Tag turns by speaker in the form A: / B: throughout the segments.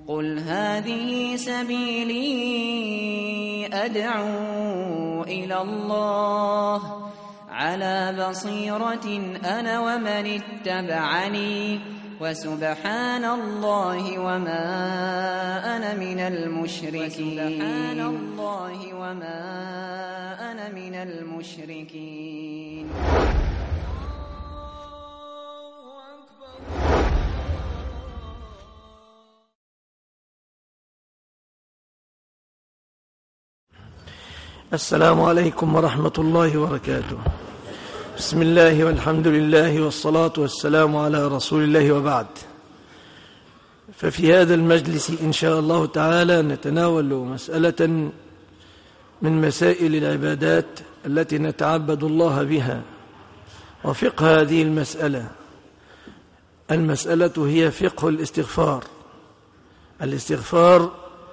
A: قل هذه سبيلي أدعو إلى الله على بصيرة أنا ومن اتبعني وسبحان الله وما أنا من المشركين.
B: السلام عليكم ورحمة الله وبركاته. بسم الله والحمد لله والصلاة والسلام على رسول الله، وبعد. ففي هذا المجلس إن شاء الله تعالى نتناول مسألة من مسائل العبادات التي نتعبد الله بها، وفقه هذه المسألة هي فقه الاستغفار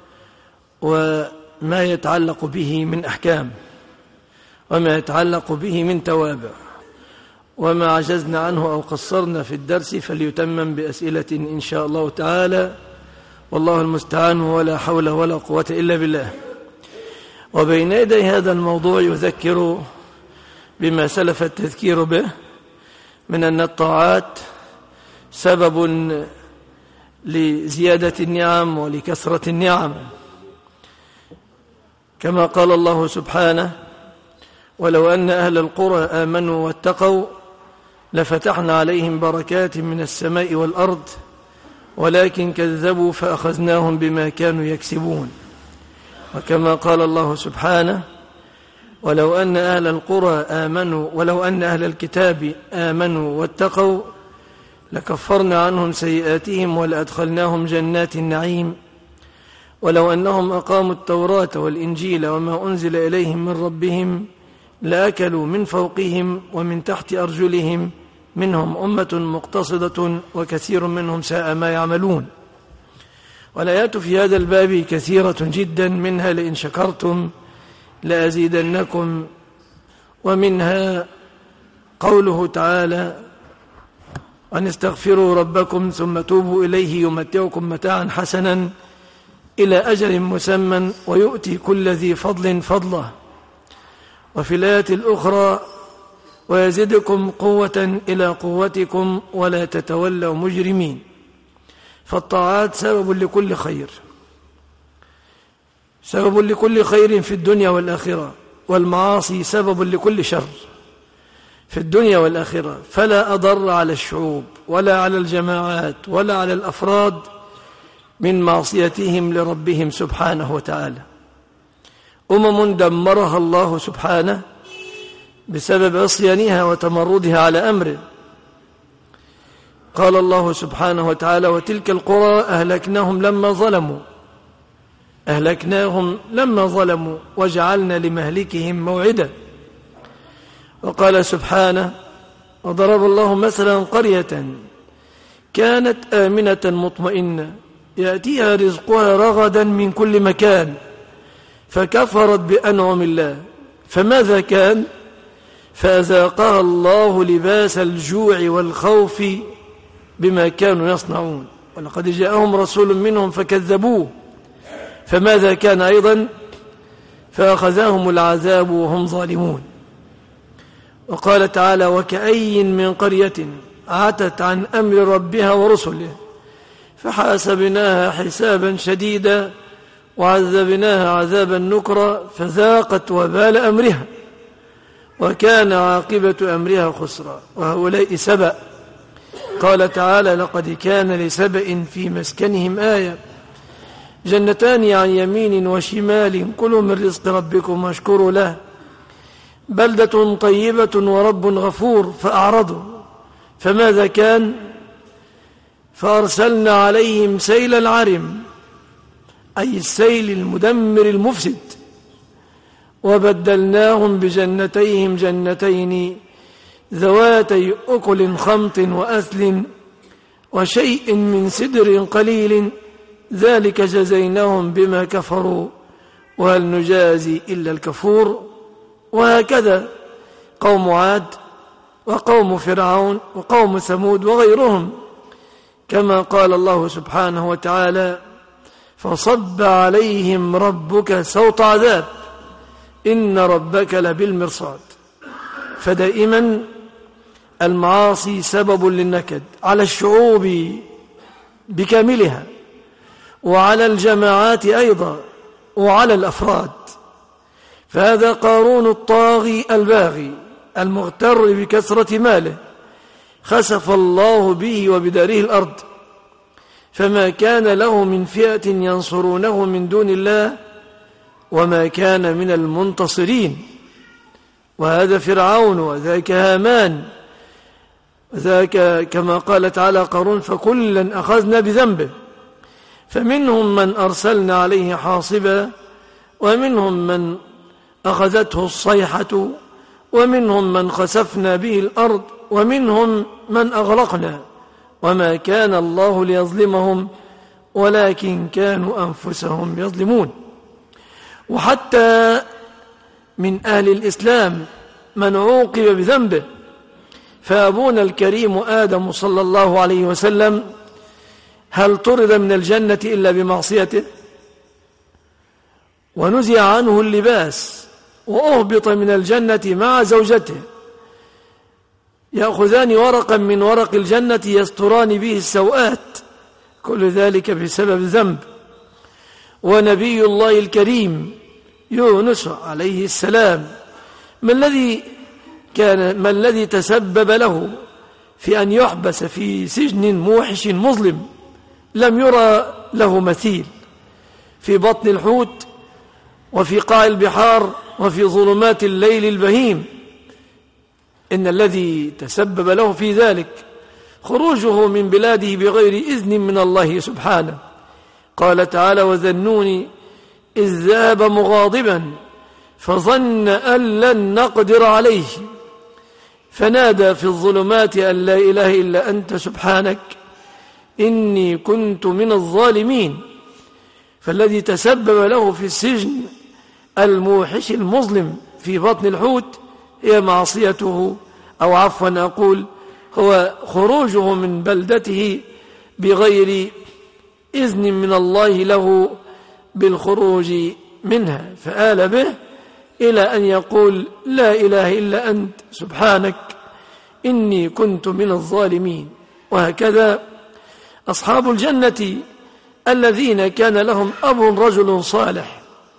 B: وما يتعلق به من أحكام، وما يتعلق به من توابع، وما عجزنا عنه أو قصرنا في الدرس فليتمم بأسئلة إن شاء الله تعالى، والله المستعان، ولا حول ولا قوة إلا بالله. وبين يدي هذا الموضوع يذكر بما سلف التذكير به من أن الطاعات سبب لزيادة النعم ولكثرة النعم، كما قال الله سبحانه: ولو أن أهل القرى آمنوا واتقوا لفتحنا عليهم بركات من السماء والأرض ولكن كذبوا فأخذناهم بما كانوا يكسبون. وكما قال الله سبحانه: ولو أن أهل الكتاب آمنوا واتقوا لكفرنا عنهم سيئاتهم ولأدخلناهم جنات النعيم ولو أنهم أقاموا التوراة والإنجيل وما أنزل إليهم من ربهم لأكلوا من فوقهم ومن تحت أرجلهم منهم أمة مقتصدة وكثير منهم ساء ما يعملون. والآيات في هذا الباب كثيرة جدا، منها لئن شكرتم لأزيدنكم، ومنها قوله تعالى: أن استغفروا ربكم ثم توبوا إليه يمتعكم متاعا حسنا إلى أجل مسمى ويؤتي كل ذي فضل فضله. وفي الآية الأخرى: ويزدكم قوة إلى قوتكم ولا تتولوا مجرمين. فالطاعات سبب لكل خير في الدنيا والآخرة، والمعاصي سبب لكل شر في الدنيا والآخرة، فلا أضر على الشعوب ولا على الجماعات ولا على الأفراد من معصيتهم لربهم سبحانه وتعالى. دمرها الله سبحانه بسبب عصيانها وتمردها على أمره. قال الله سبحانه وتعالى: وتلك القرى أهلكناهم لما ظلموا وجعلنا لمهلكهم موعدا. وقال سبحانه: وضرب الله مثلا قرية كانت آمنة مطمئنة يأتيها رزقها رغدا من كل مكان فكفرت بأنعم الله فماذا كان؟ فأذاقها الله لباس الجوع والخوف بما كانوا يصنعون ولقد جاءهم رسول منهم فكذبوه فماذا كان أيضا؟ فأخذهم العذاب وهم ظالمون. وقال تعالى: وكأي من قرية عتت عن أمر ربها ورسله فحاسبناها حسابا شديدا وعذبناها عذابا نكرا فذاقت وبال أمرها وكان عاقبة أمرها خسرا. وهؤلاء سبأ. قال تعالى: لقد كان لسبأ في مسكنهم آية جنتان عن يمين وشمال كلوا من رزق ربكم واشكروا له بلدة طيبة ورب غفور فأعرضوا فماذا كان؟ فأرسلنا عليهم سيل العرم أي السيل المدمر المفسد وبدلناهم بجنتيهم جنتين ذواتي أكل خمط وأثل وشيء من سدر قليل ذلك جزيناهم بما كفروا وهل نجازي إلا الكفور. وهكذا قوم عاد وقوم فرعون وقوم ثمود وغيرهم، كما قال الله سبحانه وتعالى: فصب عليهم ربك سوط عذاب إن ربك لبالمرصاد. فدائما المعاصي سبب للنكد على الشعوب بكاملها، وعلى الجماعات أيضا، وعلى الأفراد. فهذا قارون الطاغي الباغي المغتر بكثرة ماله، خسف الله به وبداره الأرض، فما كان له من فئة ينصرونه من دون الله وما كان من المنتصرين. وهذا فرعون، وذاك هامان، وذاك كما قال تعالى قارون فكلا أخذنا بذنبه، فمنهم من أرسلنا عليه حاصبا، ومنهم من أخذته الصيحة، ومنهم من خسفنا به الأرض، ومنهم من أغرقنا، وما كان الله ليظلمهم ولكن كانوا أنفسهم يظلمون. وحتى من أهل الإسلام من عوقب بذنبه، فأبونا الكريم آدم صلى الله عليه وسلم هل طرد من الجنة إلا بمعصيته؟ ونزع عنه اللباس وأهبط من الجنة مع زوجته، يأخذان ورقا من ورق الجنة يستران به السوءات، كل ذلك بسبب ذنب. ونبي الله الكريم يونس عليه السلام ما الذي تسبب له في أن يحبس في سجن موحش مظلم لم يرى له مثيل، في بطن الحوت، وفي قاع البحار، وفي ظلمات الليل البهيم. إن الذي تسبب له في ذلك خروجه من بلاده بغير إذن من الله سبحانه. قال تعالى وذنون إذ ذهب مغاضبا فظن أن لن نقدر عليه فنادى في الظلمات أن لا إله إلا أنت سبحانك إني كنت من الظالمين. فالذي تسبب له في السجن الموحش المظلم في بطن الحوت هي معصيته، أو عفوا أقول هو خروجه من بلدته بغير إذن من الله له بالخروج منها، فآل به إلى أن يقول لا إله إلا أنت سبحانك إني كنت من الظالمين. وهكذا أصحاب الجنة الذين كان لهم أب رجل صالح،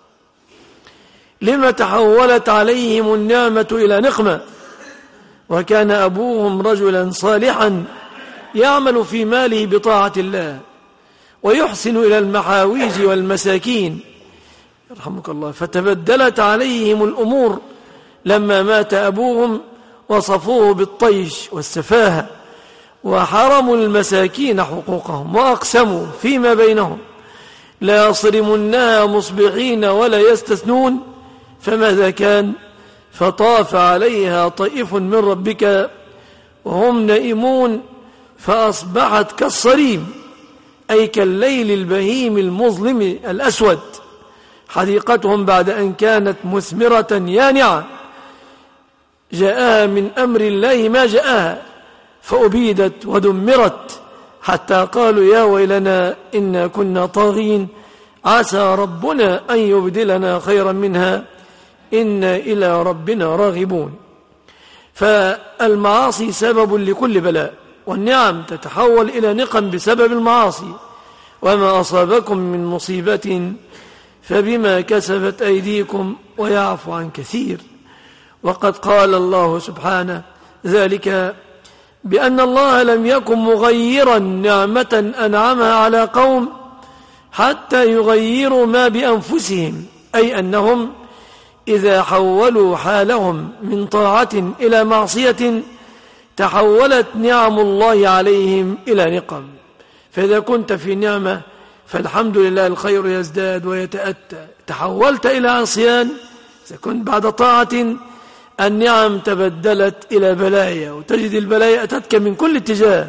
B: لما تحولت عليهم النعمة إلى نقمة؟ وكان أبوهم رجلا صالحا يعمل في ماله بطاعة الله ويحسن إلى المحاويج والمساكين يرحمك الله، فتبدلت عليهم الأمور لما مات أبوهم وصفوه بالطيش والسفاهة، وحرموا المساكين حقوقهم، وأقسموا فيما بينهم لا يصرمنها مصبحين ولا يستثنون، فماذا كان؟ فطاف عليها طائف من ربك وهم نائمون فأصبحت كالصريم، أي كالليل البهيم المظلم الأسود، حديقتهم بعد أن كانت مثمرة يانعة جاءها من أمر الله ما جاءها فأبيدت ودمرت، حتى قالوا يا ويلنا إنا كنا طاغين عسى ربنا أن يبدلنا خيرا منها إنا إلى ربنا راغبون. فالمعاصي سبب لكل بلاء، والنعم تتحول إلى نقم بسبب المعاصي. وما أصابكم من مصيبة فبما كسبت أيديكم ويعفو عن كثير. وقد قال الله سبحانه ذلك بأن الله لم يكن مغيرا نعمة أنعمها على قوم حتى يغيروا ما بأنفسهم، أي أنهم إذا حولوا حالهم من طاعة إلى معصية تحولت نعم الله عليهم إلى نقم. فإذا كنت في نعمة فالحمد لله الخير يزداد ويتأتى، تحولت إلى عصيان إذا كنت بعد طاعة النعم تبدلت إلى بلايا، وتجد البلايا أتتك من كل اتجاه.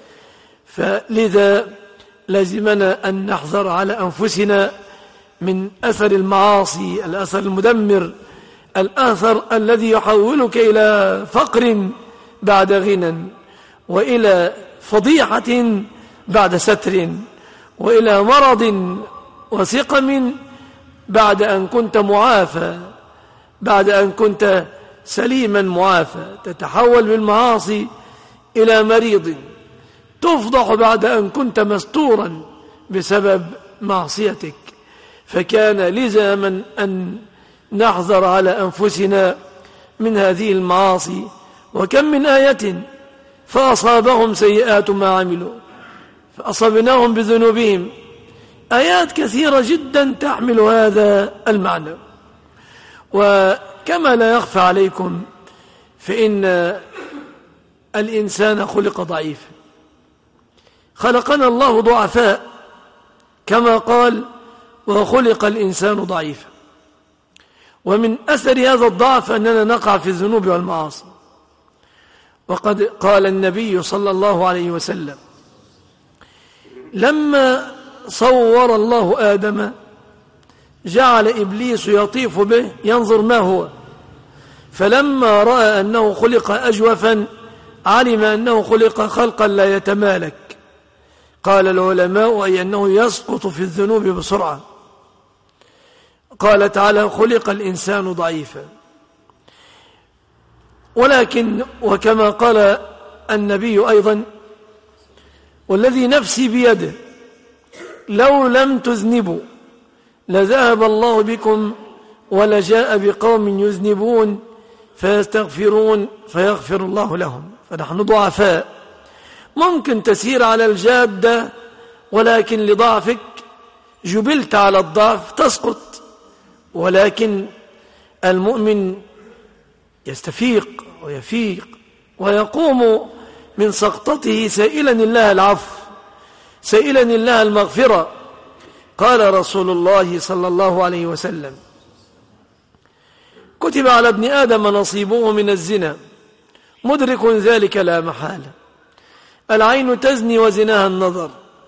B: فلذا لازمنا أن نحذر على أنفسنا من أثر المعاصي، الأثر المدمر، الأثر الذي يحولك إلى فقر بعد غنى، وإلى فضيحة بعد ستر، وإلى مرض وسقم بعد أن كنت معافى، بعد أن كنت سليما معافى، تتحول بالمعاصي إلى مريض، تفضح بعد أن كنت مستورا بسبب معصيتك. فكان لزاما أن نحذر على أنفسنا من هذه المعاصي. وكم من آية فأصابهم سيئات ما عملوا فأصبناهم بذنوبهم، آيات كثيرة جدا تحمل هذا المعنى. وكما لا يخفى عليكم فإن الإنسان خلق ضعيفا، خلقنا الله ضعفاء كما قال وخلق الإنسان ضعيفا. ومن أثر هذا الضعف أننا نقع في الذنوب والمعاصي. وقد قال النبي صلى الله عليه وسلم لما صور الله آدم جعل إبليس يطيف به ينظر ما هو، فلما رأى أنه خلق أجوفا علم أنه خلق خلقا لا يتمالك. قال العلماء أي أنه يسقط في الذنوب بسرعة. قال تعالى خلق الإنسان ضعيفا. ولكن وكما قال النبي أيضا والذي نفسي بيده لو لم تذنبوا لذهب الله بكم ولجاء بقوم يذنبون فيستغفرون فيغفر الله لهم. فنحن ضعفاء، ممكن تسير على الجادة ولكن لضعفك جبلت على الضعف تسقط. ولكن المؤمن يستفيق ويفيق ويقوم من سقطته سائلا الله العفو، سائلا الله المغفرة. قال رسول الله صلى الله عليه وسلم كتب على ابن آدم نصيبه من الزنا مدرك ذلك لا محالة. العين تزني وزناها النظر،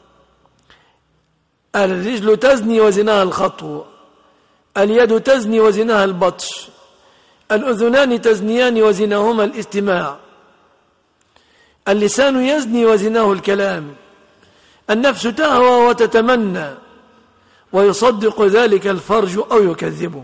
B: الرجل تزني وزناها الخطو، اليد تزني وزناها البطش، الأذنان تزنيان وزناهما الاستماع، اللسان يزني وزناه الكلام، النفس تهوى وتتمنى ويصدق ذلك الفرج أو يكذبه.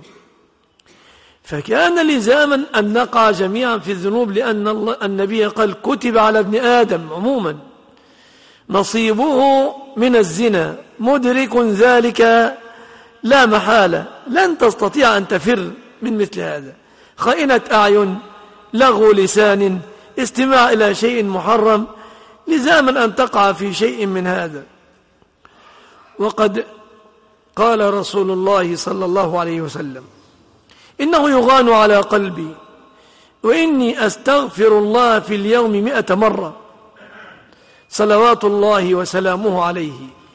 B: فكان لزاما أن نقع جميعا في الذنوب، لأن النبي قال كتب على ابن آدم عموما نصيبه من الزنا مدرك ذلك لا محالة. لن تستطيع أن تفر من مثل هذا، خائنة أعين، لغو لسان، استماع إلى شيء محرم، لزاما أن تقع في شيء من هذا. وقد قال رسول الله صلى الله عليه وسلم إنه يغان على قلبي وإني أستغفر الله في اليوم 100 مرة صلوات الله وسلامه عليه.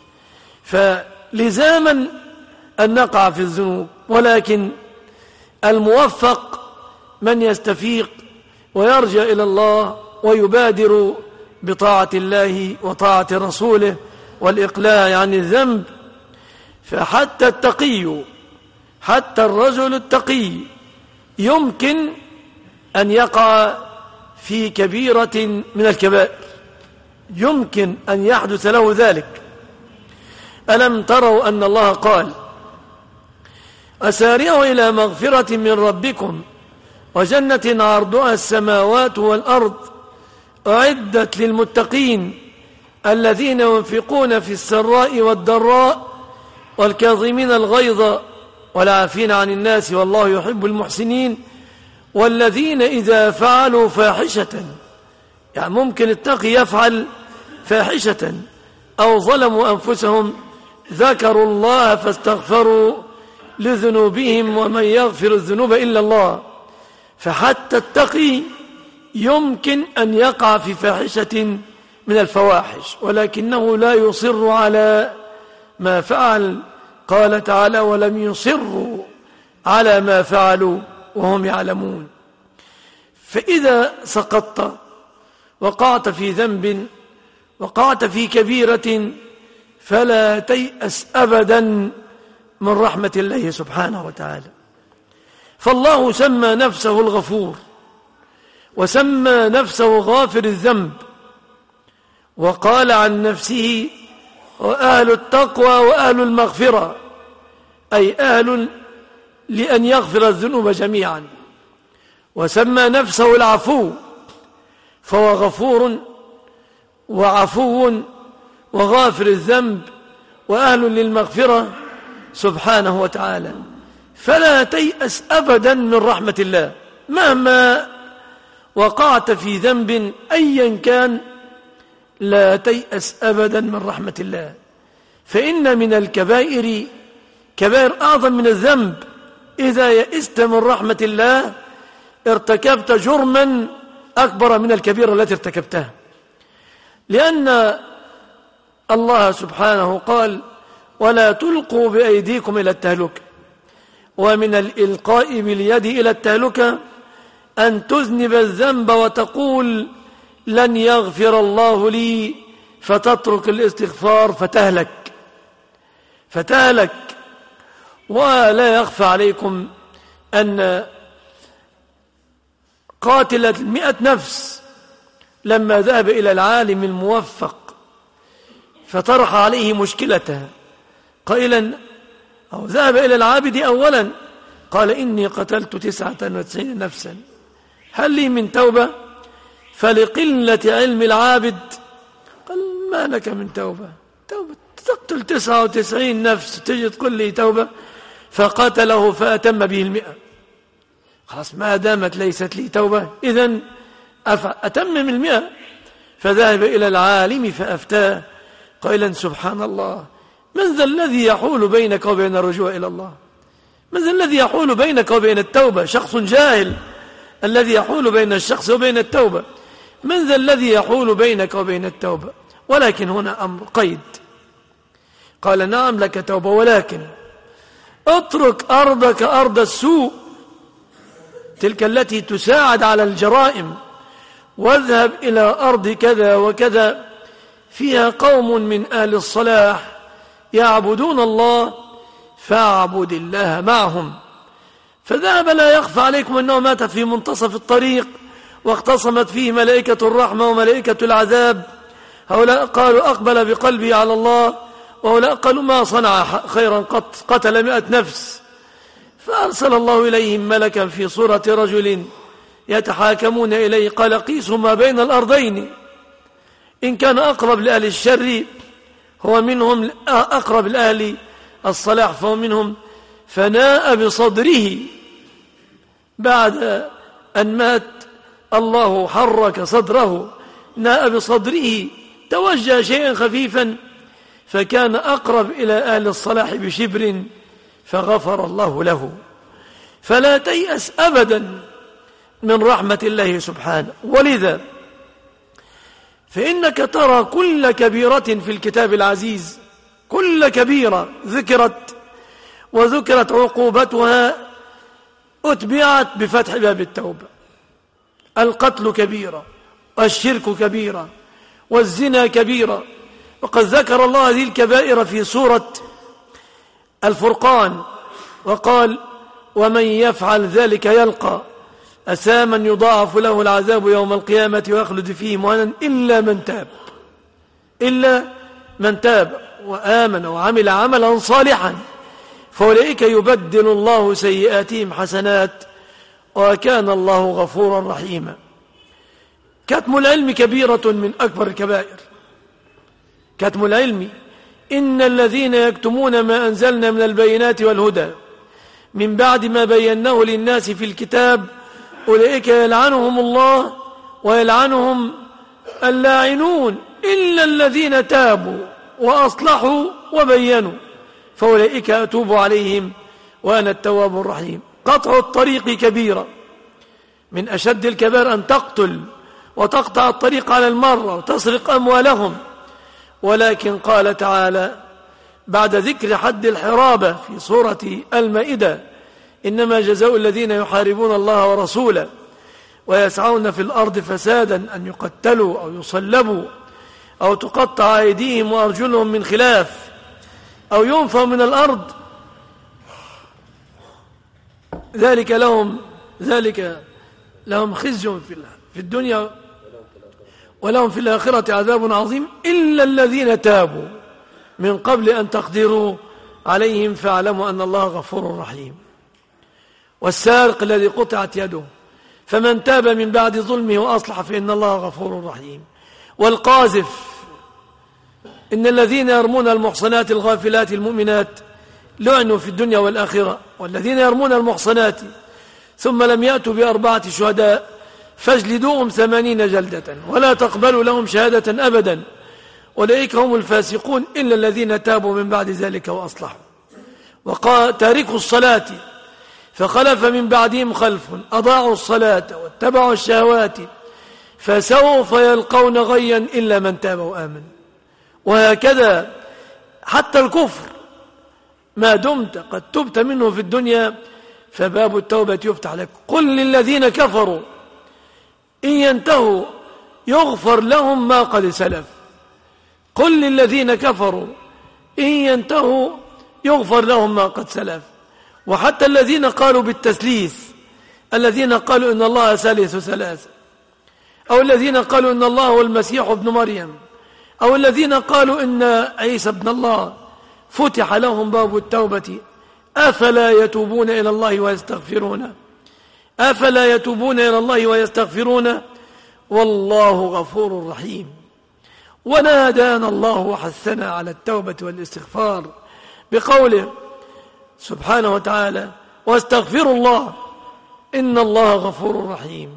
B: فلزاما أن نقع في الذنوب، ولكن الموفق من يستفيق ويرجع إلى الله ويبادر بطاعة الله وطاعة رسوله والإقلاع عن الذنب. فحتى التقي، حتى الرجل التقي يمكن أن يقع في كبيرة من الكبائر، يمكن أن يحدث له ذلك. ألم تروا أن الله قال أسارعوا إلى مغفرة من ربكم وجنة عرضها السماوات والأرض أعدت للمتقين الذين ينفقون في السراء والضراء والكاظمين الغيظ والعافين عن الناس والله يحب المحسنين والذين إذا فعلوا فاحشة، يعني ممكن التقي يفعل فاحشة أو ظلموا أنفسهم ذكروا الله فاستغفروا لذنوبهم ومن يغفر الذنوب إلا الله. فحتى التقي يمكن أن يقع في فاحشة من الفواحش ولكنه لا يصر على ما فعل. قال تعالى ولم يصروا على ما فعلوا وهم يعلمون. فإذا سقطت وقعت في ذنب وقعت في كبيرة فلا تيأس أبدا من رحمة الله سبحانه وتعالى. فالله سمى نفسه الغفور وسمى نفسه غافر الذنب، وقال عن نفسه وأهل التقوى وأهل المغفرة، أي أهل لأن يغفر الذنوب جميعا، وسمى نفسه العفو، فهو غفور وعفو وغافر الذنب وأهل للمغفرة سبحانه وتعالى. فلا تيأس أبدا من رحمة الله، مهما وقعت في ذنب أيا كان لا تيأس أبدا من رحمة الله، فإن من الكبائر كبائر أعظم من الذنب. إذا يئست من رحمة الله ارتكبت جرما أكبر من الكبيرة التي ارتكبتها، لأن الله سبحانه قال: ولا تلقوا بأيديكم إلى التهلكة. ومن الإلقاء باليد إلى التهلكة أن تذنب الذنب وتقول لن يغفر الله لي، فتترك الاستغفار فتهلك. ولا يخفى عليكم أن قاتل 100 نفس لما ذهب إلى العالم الموفق فطرح عليه مشكلته قائلا، أو ذهب إلى العابد أولا قال: إني قتلت 99 نفسا، هل لي من توبة؟ فلقلة علم العابد قال: ما لك من توبة تقتل 99 نفس تجي تقول لي توبة؟ فقتله فأتم به 100. خلاص، ما دامت ليست لي توبة إذن أتمم 100. فذهب إلى العالم فأفتاه قائلا: سبحان الله، من ذا الذي يحول بينك وبين الرجوع إلى الله؟ من ذا الذي يحول بينك وبين التوبة؟ شخص جاهل الذي يحول بين الشخص وبين التوبة. من ذا الذي يحول بينك وبين التوبة؟ ولكن هنا أمر قيد. قال: نعم لك توبة، ولكن اترك أرضك أرض السوء، تلك التي تساعد على الجرائم، واذهب إلى أرض كذا وكذا فيها قوم من أهل الصلاح يعبدون الله، فاعبد الله معهم. فذهب، لا يخفى عليكم أنه مات في منتصف الطريق، واختصمت فيه ملائكة الرحمة وملائكة العذاب. هؤلاء قالوا أقبل بقلبه على الله، وهؤلاء قالوا ما صنع خيرا قط، قتل 100 نفس. فأرسل الله إليهم ملكا في صورة رجل يتحاكمون إليه، قال: قيسوا ما بين الأرضين، إن كان أقرب لأهل الشر هو منهم، أقرب لأهل الصلاح فهو منهم. فناء بصدره بعد أن مات، الله حرك صدره، ناء بصدره، توجه شيئا خفيفا، فكان أقرب إلى أهل الصلاح بشبر، فغفر الله له. فلا تيأس أبدا من رحمة الله سبحانه. ولذا فإنك ترى كل كبيرة في الكتاب العزيز، كل كبيرة ذكرت وذكرت عقوبتها أتبعت بفتح باب التوبة. القتل كبيرة، والشرك كبيرة، والزنا كبيرة. وقد ذكر الله هذه الكبائر في سورة الفرقان وقال: ومن يفعل ذلك يلقى أثاما يضاعف له العذاب يوم القيامة ويخلد فيه مهانا إلا من تاب وآمن وعمل عملا صالحا فأولئك يبدل الله سيئاتهم حسنات وكان الله غفورا رحيما. كتم العلم كبيرة من أكبر الكبائر. كتم العلم: إن الذين يكتمون ما أنزلنا من البينات والهدى من بعد ما بيناه للناس في الكتاب أولئك يلعنهم الله ويلعنهم اللاعنون إلا الذين تابوا وأصلحوا وبينوا فأولئك أتوب عليهم وأنا التواب الرحيم. قطع الطريق كبيرة، من أشد الكبائر أن تقتل وتقطع الطريق على المرة وتسرق أموالهم. ولكن قال تعالى بعد ذكر حد الحرابة في سورة المائدة: إنما جزاء الذين يحاربون الله ورسوله ويسعون في الأرض فسادا أن يقتلوا أو يصلبوا أو تقطع أيديهم وأرجلهم من خلاف أو ينفوا من الأرض ذلك لهم خزي في الدنيا ولهم في الآخرة عذاب عظيم إلا الذين تابوا من قبل أن تقدروا عليهم فاعلموا أن الله غفور رحيم. والسارق الذي قطعت يده فمن تاب من بعد ظلمه وأصلح فإن الله غفور رحيم. والقاذف، إن الذين يرمون المحصنات الغافلات المؤمنات لعنوا في الدنيا والآخرة، والذين يرمون المحصنات ثم لم يأتوا ب4 شهداء فاجلدوهم 80 جلدة ولا تقبلوا لهم شهادة أبدا أولئك هم الفاسقون إلا الذين تابوا من بعد ذلك وأصلحوا. وقال تاركوا الصلاة فخلف من بعدهم خلف أضاعوا الصلاة واتبعوا الشهوات فسوف يلقون غيا إلا من تاب وآمن. وهكذا حتى الكفر ما دمت قد تبت منه في الدنيا فباب التوبة يفتح لك. قل للذين كفروا إن ينتهوا يغفر لهم ما قد سلف. قل للذين كفروا إن ينتهوا يغفر لهم ما قد سلف. وحتى الذين قالوا بالتثليث، الذين قالوا إن الله ثالث ثلاثة، أو الذين قالوا إن الله هو المسيح ابن مريم، أو الذين قالوا إن عيسى ابن الله، فتح لهم باب التوبة أفلا يتوبون إلى الله ويستغفرون، أفلا يتوبون إلى الله ويستغفرون والله غفور رحيم. ونادانا الله وحثنا على التوبة والاستغفار بقوله سبحانه وتعالى واستغفروا الله إن الله غفور رحيم،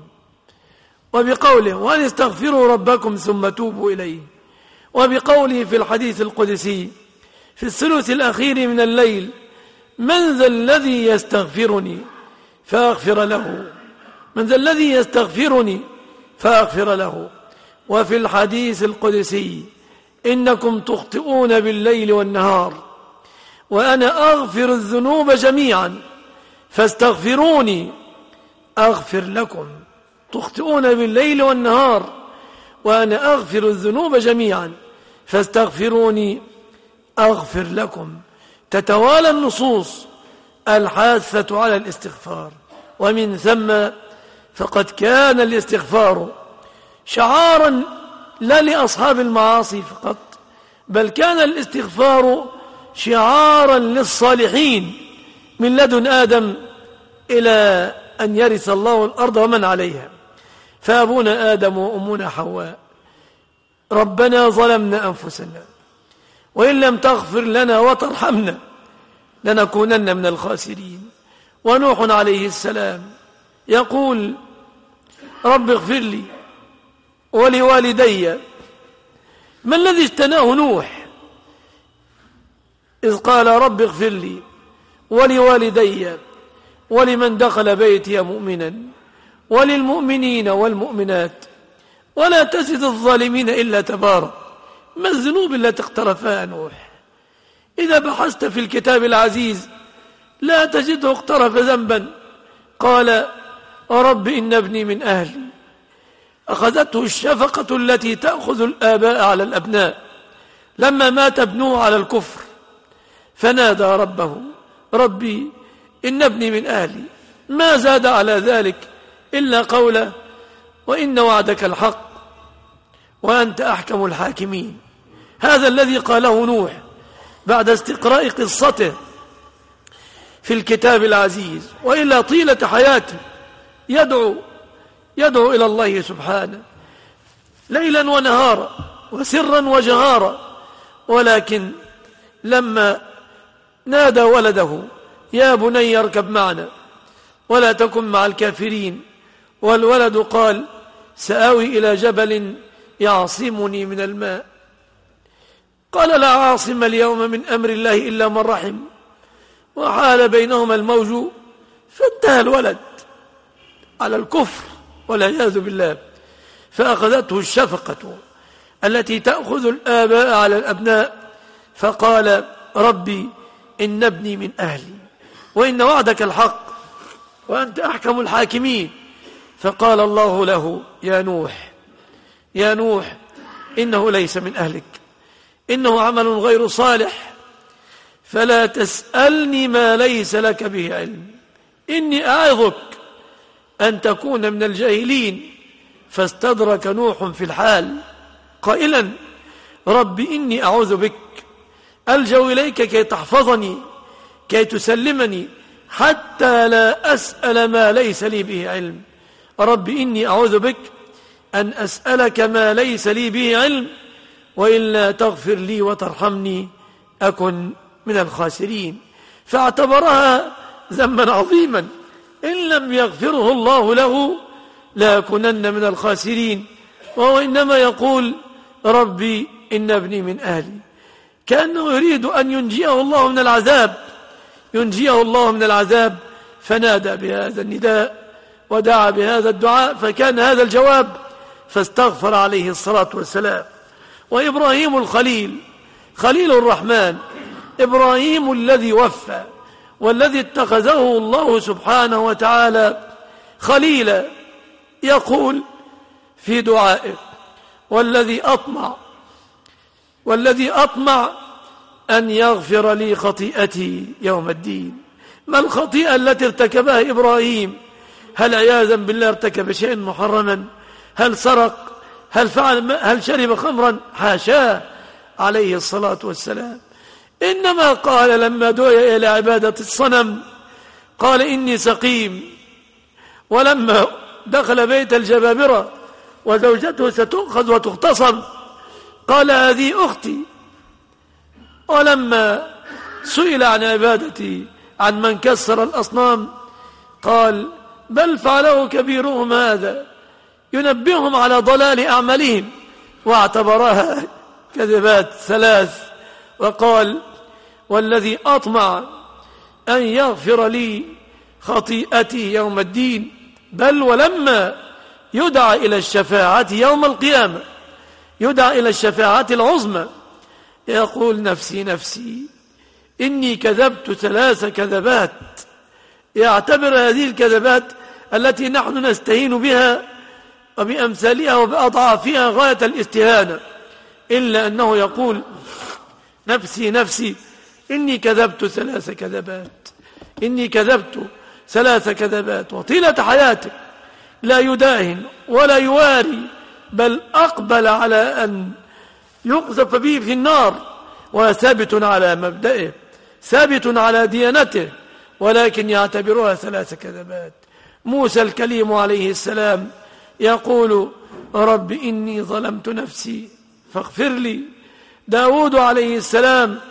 B: وبقوله وأن استغفروا ربكم ثم توبوا إليه، وبقوله في الحديث القدسي في الثلث الأخير من الليل من ذا الذي يستغفرني فأغفر له، من ذا الذي يستغفرني فأغفر له. وفي الحديث القدسي إنكم تخطئون بالليل والنهار وأنا أغفر الذنوب جميعا فاستغفروني أغفر لكم. تخطئون بالليل والنهار وأنا أغفر الذنوب جميعا فاستغفروني أغفر لكم. تتوالى النصوص الحاثة على الاستغفار، ومن ثم فقد كان الاستغفار شعارا لا لأصحاب المعاصي فقط، بل كان الاستغفار شعارا للصالحين من لدن آدم إلى أن يرث الله الأرض ومن عليها. فأبونا آدم وأمنا حواء ربنا ظلمنا أنفسنا وإن لم تغفر لنا وترحمنا لنكونن من الخاسرين. ونوح عليه السلام يقول رب اغفر لي ولوالدي. ما الذي اجتناه نوح إذ قال رب اغفر لي ولوالدي ولمن دخل بيتي مؤمنا وللمؤمنين والمؤمنات ولا تزد الظالمين إلا تبارا. ما الذنوب التي اقترفها نوح؟ إذا بحثت في الكتاب العزيز لا تجده اقترف ذنبا. قال رب إن ابني من أهلي. أخذته الشفقة التي تأخذ الآباء على الأبناء لما مات ابنه على الكفر فنادى ربه ربي إن ابني من أهلي. ما زاد على ذلك إلا قوله وإن وعدك الحق وأنت أحكم الحاكمين. هذا الذي قاله نوح بعد استقراء قصته في الكتاب العزيز، وإلا طيلة حياته يدعو إلى الله سبحانه ليلا ونهارا وسرا وجهارا. ولكن لما نادى ولده يا بني اركب معنا ولا تكن مع الكافرين، والولد قال سآوي إلى جبل يعصمني من الماء، قال لا عاصم اليوم من أمر الله إلا من رحم، وحال بينهما الموج فانتهى الولد على الكفر والعياذ بالله. فأخذته الشفقة التي تأخذ الآباء على الأبناء فقال ربي إن ابني من أهلي وإن وعدك الحق وأنت أحكم الحاكمين. فقال الله له يا نوح إنه ليس من أهلك، إنه عمل غير صالح، فلا تسألني ما ليس لك به علم، إني أعظك أن تكون من الجاهلين. فاستدرك نوح في الحال قائلا رب إني أعوذ بك ألجأ إليك كي تحفظني، كي تسلمني، حتى لا أسأل ما ليس لي به علم. رب إني أعوذ بك أن أسألك ما ليس لي به علم، وإلا تغفر لي وترحمني أكن من الخاسرين. فاعتبرها ذنبا عظيما، إن لم يغفره الله له لأكونن من الخاسرين. وهو إنما يقول ربي إن ابني من أهلي، كأنه يريد أن ينجيه الله من العذاب، ينجيه الله من العذاب، فنادى بهذا النداء ودعا بهذا الدعاء، فكان هذا الجواب، فاستغفر عليه الصلاة والسلام. وإبراهيم الخليل، خليل الرحمن، إبراهيم الذي وفى والذي اتخذه الله سبحانه وتعالى خليلا، يقول في دعائه: والذي أطمع أن يغفر لي خطيئتي يوم الدين. ما الخطيئة التي ارتكبها إبراهيم؟ هل عياذا بالله ارتكب شيئا محرما؟ هل سرق؟ هل شرب خمرا؟ حاشاه عليه الصلاة والسلام. إنما قال لما دعي إلى عبادة الصنم قال إني سقيم. ولما دخل بيت الجبابرة وزوجته ستؤخذ وتغتصب قال هذه أختي. ولما سئل عن عبادتي عن من كسر الأصنام قال بل فعله كبيرهم هذا، ينبههم على ضلال أعمالهم، واعتبرها كذبات ثلاث. وقال والذي أطمع أن يغفر لي خطيئتي يوم الدين. بل ولما يدعى إلى الشفاعة يوم القيامة، يدعى إلى الشفاعة العظمى، يقول نفسي نفسي إني كذبت 3 كذبات. يعتبر هذه الكذبات التي نحن نستهين بها وبأمثالها وبأضعافها غاية الاستهانة، إلا أنه يقول نفسي نفسي إني كذبت 3 كذبات، إني كذبت 3 كذبات. وطيلة حياته لا يداهن ولا يواري، بل أقبل على أن يقذف به في النار، وثابت على مبدئه، ثابت على ديانته، ولكن يعتبرها 3 كذبات. موسى الكليم عليه السلام يقول رب إني ظلمت نفسي فاغفر لي. داود عليه السلام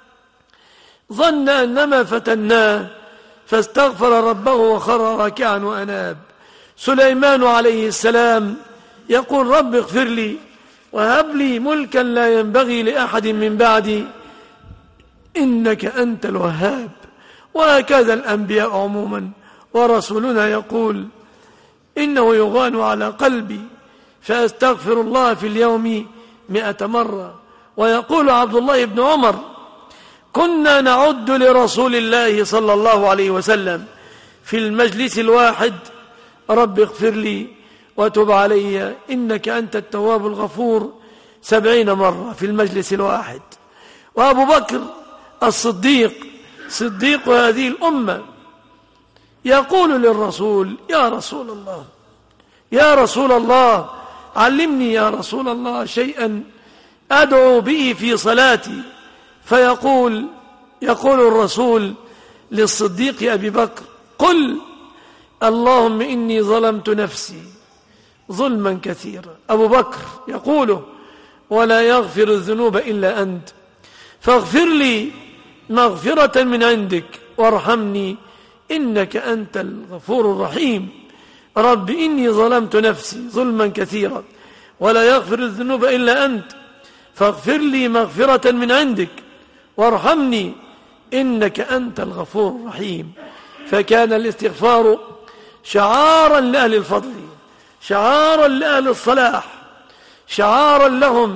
B: ظن أنما فتناه فاستغفر ربه وخر راكعا وأناب. سليمان عليه السلام يقول رب اغفر لي وهب لي ملكا لا ينبغي لأحد من بعدي إنك أنت الوهاب. وهكذا الأنبياء عموما. ورسولنا يقول إنه يغان على قلبي فأستغفر الله في اليوم 100 مرة. ويقول عبد الله بن عمر كنا نعد لرسول الله صلى الله عليه وسلم في المجلس الواحد رب اغفر لي وتب علي إنك أنت التواب الغفور 70 مرة في المجلس الواحد. وأبو بكر الصديق صديق هذه الأمة يقول للرسول يا رسول الله يا رسول الله علمني يا رسول الله شيئا أدعو به في صلاتي. فيقول الرسول للصديق أبي بكر قل اللهم إني ظلمت نفسي ظلما كثيرا. أبو بكر يقوله ولا يغفر الذنوب إلا أنت فاغفر لي مغفرة من عندك وارحمني إنك أنت الغفور الرحيم. رب إني ظلمت نفسي ظلما كثيرا ولا يغفر الذنوب إلا أنت فاغفر لي مغفرة من عندك وارحمني إنك أنت الغفور الرحيم. فكان الاستغفار شعارا لأهل الفضل، شعارا لأهل الصلاح، شعارا لهم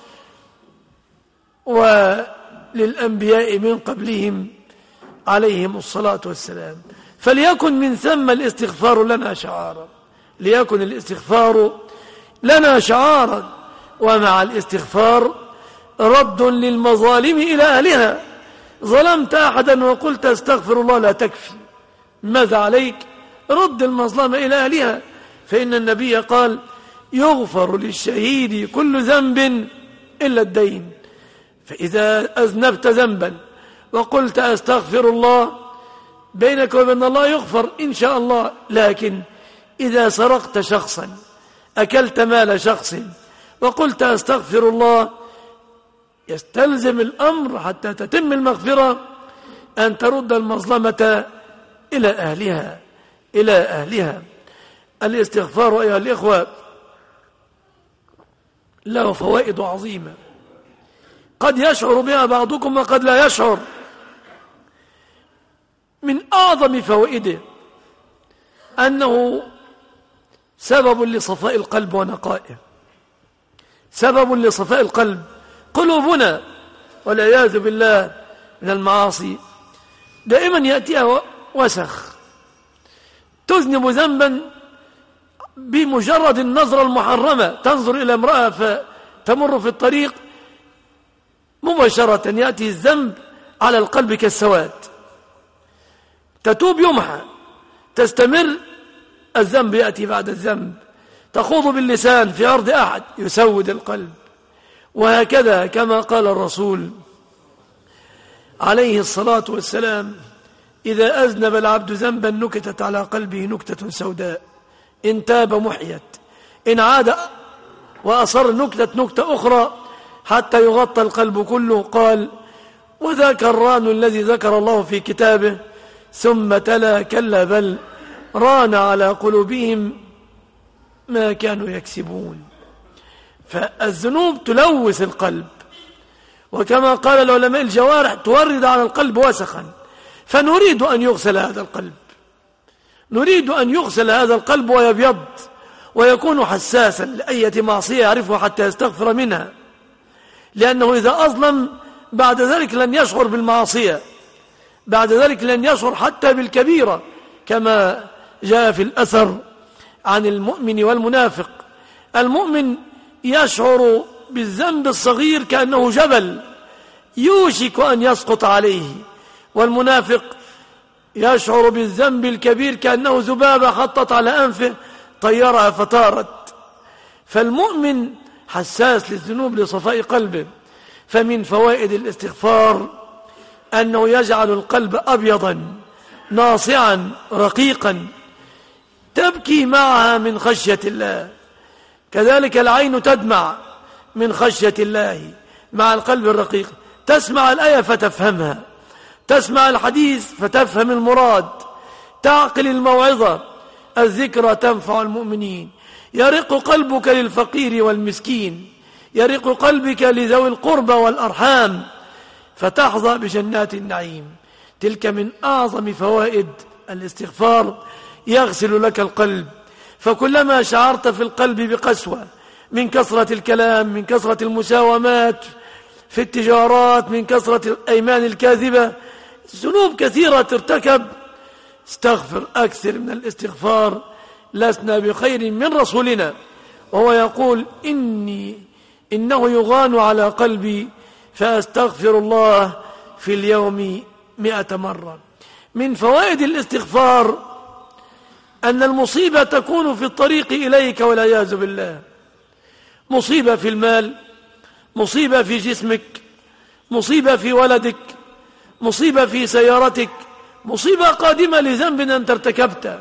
B: وللأنبياء من قبلهم عليهم الصلاة والسلام. فليكن من ثم الاستغفار لنا شعارا، ليكن الاستغفار لنا شعارا. ومع الاستغفار رد للمظالم إلى أهلها. ظلمت أحدا وقلت استغفر الله لا تكفي، ماذا عليك؟ رد المظلمة إلى أهلها. فإن النبي قال يغفر للشهيد كل ذنب إلا الدين. فإذا أذنبت ذنبا وقلت أستغفر الله بينك وبين الله يغفر إن شاء الله. لكن إذا سرقت شخصا، أكلت مال شخص وقلت أستغفر الله، يستلزم الأمر حتى تتم المغفرة أن ترد المظلمة إلى أهلها. الاستغفار أيها الإخوة له فوائد عظيمة قد يشعر بها بعضكم وقد لا يشعر. من أعظم فوائده أنه سبب لصفاء القلب ونقائه، سبب لصفاء القلب. قلوبنا والعياذ بالله من المعاصي دائما يأتيها وسخ، تذنب ذنبا بمجرد النظرة المحرمة، تنظر إلى امرأة فتمر في الطريق مباشرة يأتي الذنب على القلب كالسواد، تتوب يمحى، تستمر الذنب يأتي بعد الذنب، تخوض باللسان في عرض أحد يسود القلب. وهكذا كما قال الرسول عليه الصلاة والسلام: إذا أذنب العبد ذنبا نكتت على قلبه نكتة سوداء، إن تاب محيت، إن عاد وأصر نكتة أخرى حتى يغطى القلب كله. قال: وذاك الران الذي ذكر الله في كتابه ثم تلا كلا بل ران على قلوبهم ما كانوا يكسبون. فالذنوب تلوث القلب، وكما قال العلماء الجوارح تورد على القلب وسخا. فنريد أن يغسل هذا القلب، نريد أن يغسل هذا القلب ويبيض ويكون حساسا لأية معصية يعرفها حتى يستغفر منها، لأنه إذا أظلم بعد ذلك لن يشعر بالمعصية، بعد ذلك لن يشعر حتى بالكبيرة، كما جاء في الأثر عن المؤمن والمنافق. المؤمن يشعر بالذنب الصغير كأنه جبل يوشك أن يسقط عليه، والمنافق يشعر بالذنب الكبير كأنه ذبابة حطت على أنفه طيرها فطارت. فالمؤمن حساس للذنوب لصفاء قلبه. فمن فوائد الاستغفار أنه يجعل القلب أبيضا ناصعا رقيقا، تبكي معها من خشية الله. كذلك العين تدمع من خشية الله مع القلب الرقيق، تسمع الآية فتفهمها، تسمع الحديث فتفهم المراد، تعقل الموعظة، الذكرى تنفع المؤمنين. يرق قلبك للفقير والمسكين، يرق قلبك لذوي القربى والأرحام، فتحظى بجنات النعيم. تلك من أعظم فوائد الاستغفار، يغسل لك القلب. فكلما شعرت في القلب بقسوة من كثرة الكلام، من كثرة المساومات في التجارات، من كثرة الأيمان الكاذبة، ذنوب كثيرة ترتكب، استغفر، أكثر من الاستغفار. لسنا بخير من رسولنا وهو يقول: إنه يغان على قلبي فأستغفر الله في اليوم 100 مرة. من فوائد الاستغفار أن المصيبة تكون في الطريق إليك والعياذ بالله، مصيبة في المال، مصيبة في جسمك، مصيبة في ولدك، مصيبة في سيارتك، مصيبة قادمة لذنب أنت ارتكبته،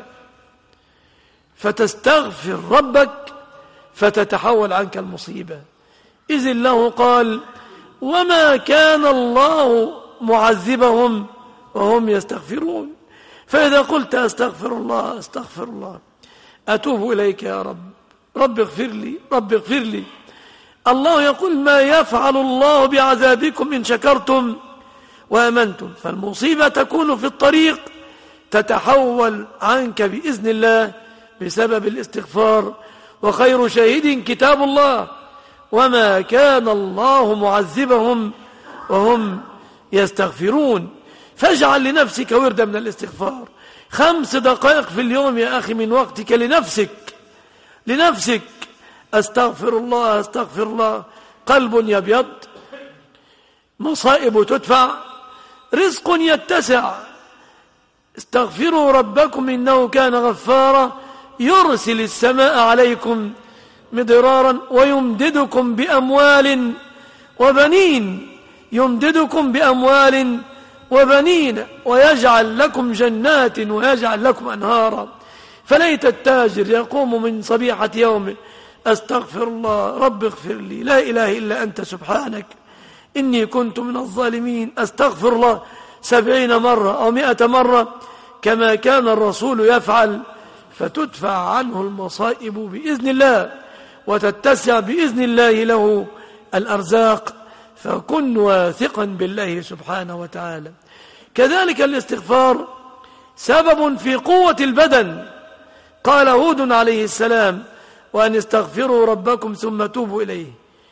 B: فتستغفر ربك فتتحول عنك المصيبة. إذ الله قال: وما كان الله معذبهم وهم يستغفرون. فإذا قلت أستغفر الله، أستغفر الله، أتوب إليك يا رب، رب اغفر لي، رب اغفر لي، الله يقول: ما يفعل الله بعذابكم إن شكرتم وآمنتم. فالمصيبة تكون في الطريق، تتحول عنك بإذن الله بسبب الاستغفار. وخير شاهد كتاب الله: وما كان الله معذبهم وهم يستغفرون. فاجعل لنفسك وردا من الاستغفار، 5 دقائق في اليوم يا أخي من وقتك لنفسك. أستغفر الله، أستغفر الله. قلب يبيض، مصائب تدفع، رزق يتسع. استغفروا ربكم إنه كان غفارا يرسل السماء عليكم مدرارا ويمددكم بأموال وبنين يمددكم بأموال وبنين ويجعل لكم جنات ويجعل لكم أنهارا. فليت التاجر يقوم من صبيحة يومه: أستغفر الله، رب اغفر لي، لا إله إلا أنت سبحانك إني كنت من الظالمين، أستغفر الله 70 مرة أو 100 مرة كما كان الرسول يفعل، فتدفع عنه المصائب بإذن الله وتتسع بإذن الله له الأرزاق. فكن واثقا بالله سبحانه وتعالى. كذلك الاستغفار سبب في قوة البدن. قال هود عليه السلام: وأن استغفروا ربكم ثم توبوا إليه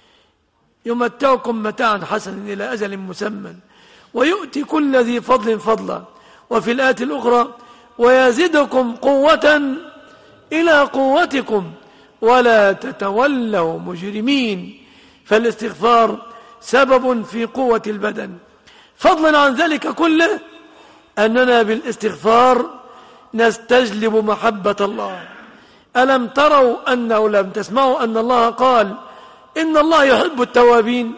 B: يمتعكم متاعا حسنا إلى أجل مسمى ويؤتي كل ذي فضل فضلا. وفي الآية الأخرى: ويزدكم قوة إلى قوتكم ولا تتولوا مجرمين. فالاستغفار سبب في قوة البدن. فضلا عن ذلك كله أننا بالاستغفار نستجلب محبة الله. ألم تروا أنه لم تسمعوا أن الله قال: إن الله يحب التوابين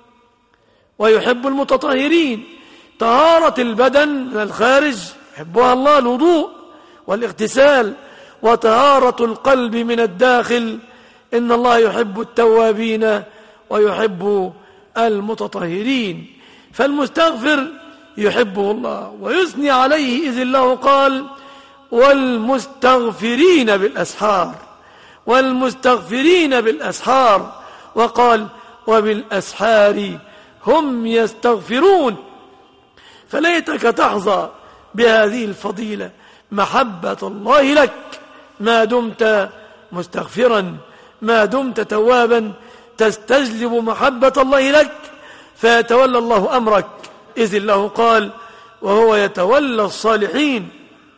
B: ويحب المتطهرين. طهارة البدن من الخارج يحبها الله، الوضوء والاغتسال. وطهارة القلب من الداخل إن الله يحب التوابين ويحب المتطهرين. فالمستغفر يحبه الله ويثني عليه، إذ الله قال: والمستغفرين بالأسحار، والمستغفرين بالأسحار. وقال: وبالأسحار هم يستغفرون. فليتك تحظى بهذه الفضيلة، محبة الله لك ما دمت مستغفرا، ما دمت توابا، تستجلب محبة الله لك فيتولى الله أمرك، إذ الله قال: وهو يتولى الصالحين،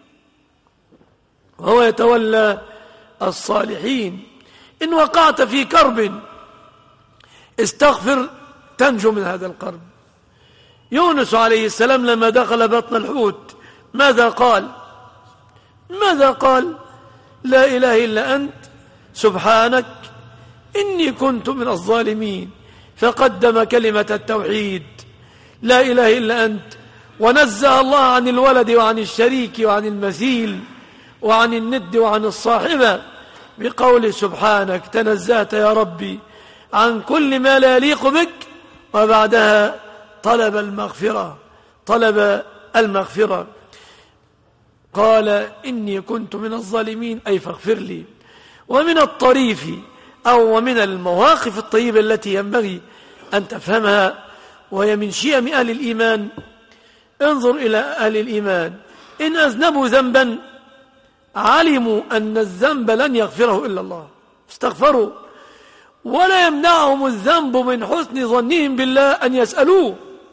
B: وهو يتولى الصالحين. إن وقعت في كرب استغفر تنجو من هذا الكرب. يونس عليه السلام لما دخل بطن الحوت ماذا قال؟ ماذا قال؟ لا إله إلا أنت سبحانك إني كنت من الظالمين. فقدم كلمة التوحيد، لا إله إلا أنت، ونزه الله عن الولد وعن الشريك وعن المثيل وعن الند وعن الصاحبة بقول سبحانك، تنزهت يا ربي عن كل ما لا يليق بك. وبعدها طلب المغفرة، طلب المغفرة. قال: إني كنت من الظالمين، أي فاغفر لي. ومن الطريف أو ومن المواقف الطيبة التي ينبغي أن تفهمها، وهي من شيم أهل الإيمان. انظر إلى أهل الإيمان، إن أذنبوا ذنبا علموا أن الذنب لن يغفره إلا الله، استغفروا، ولا يمنعهم الذنب من حسن ظنهم بالله أن يسألوه.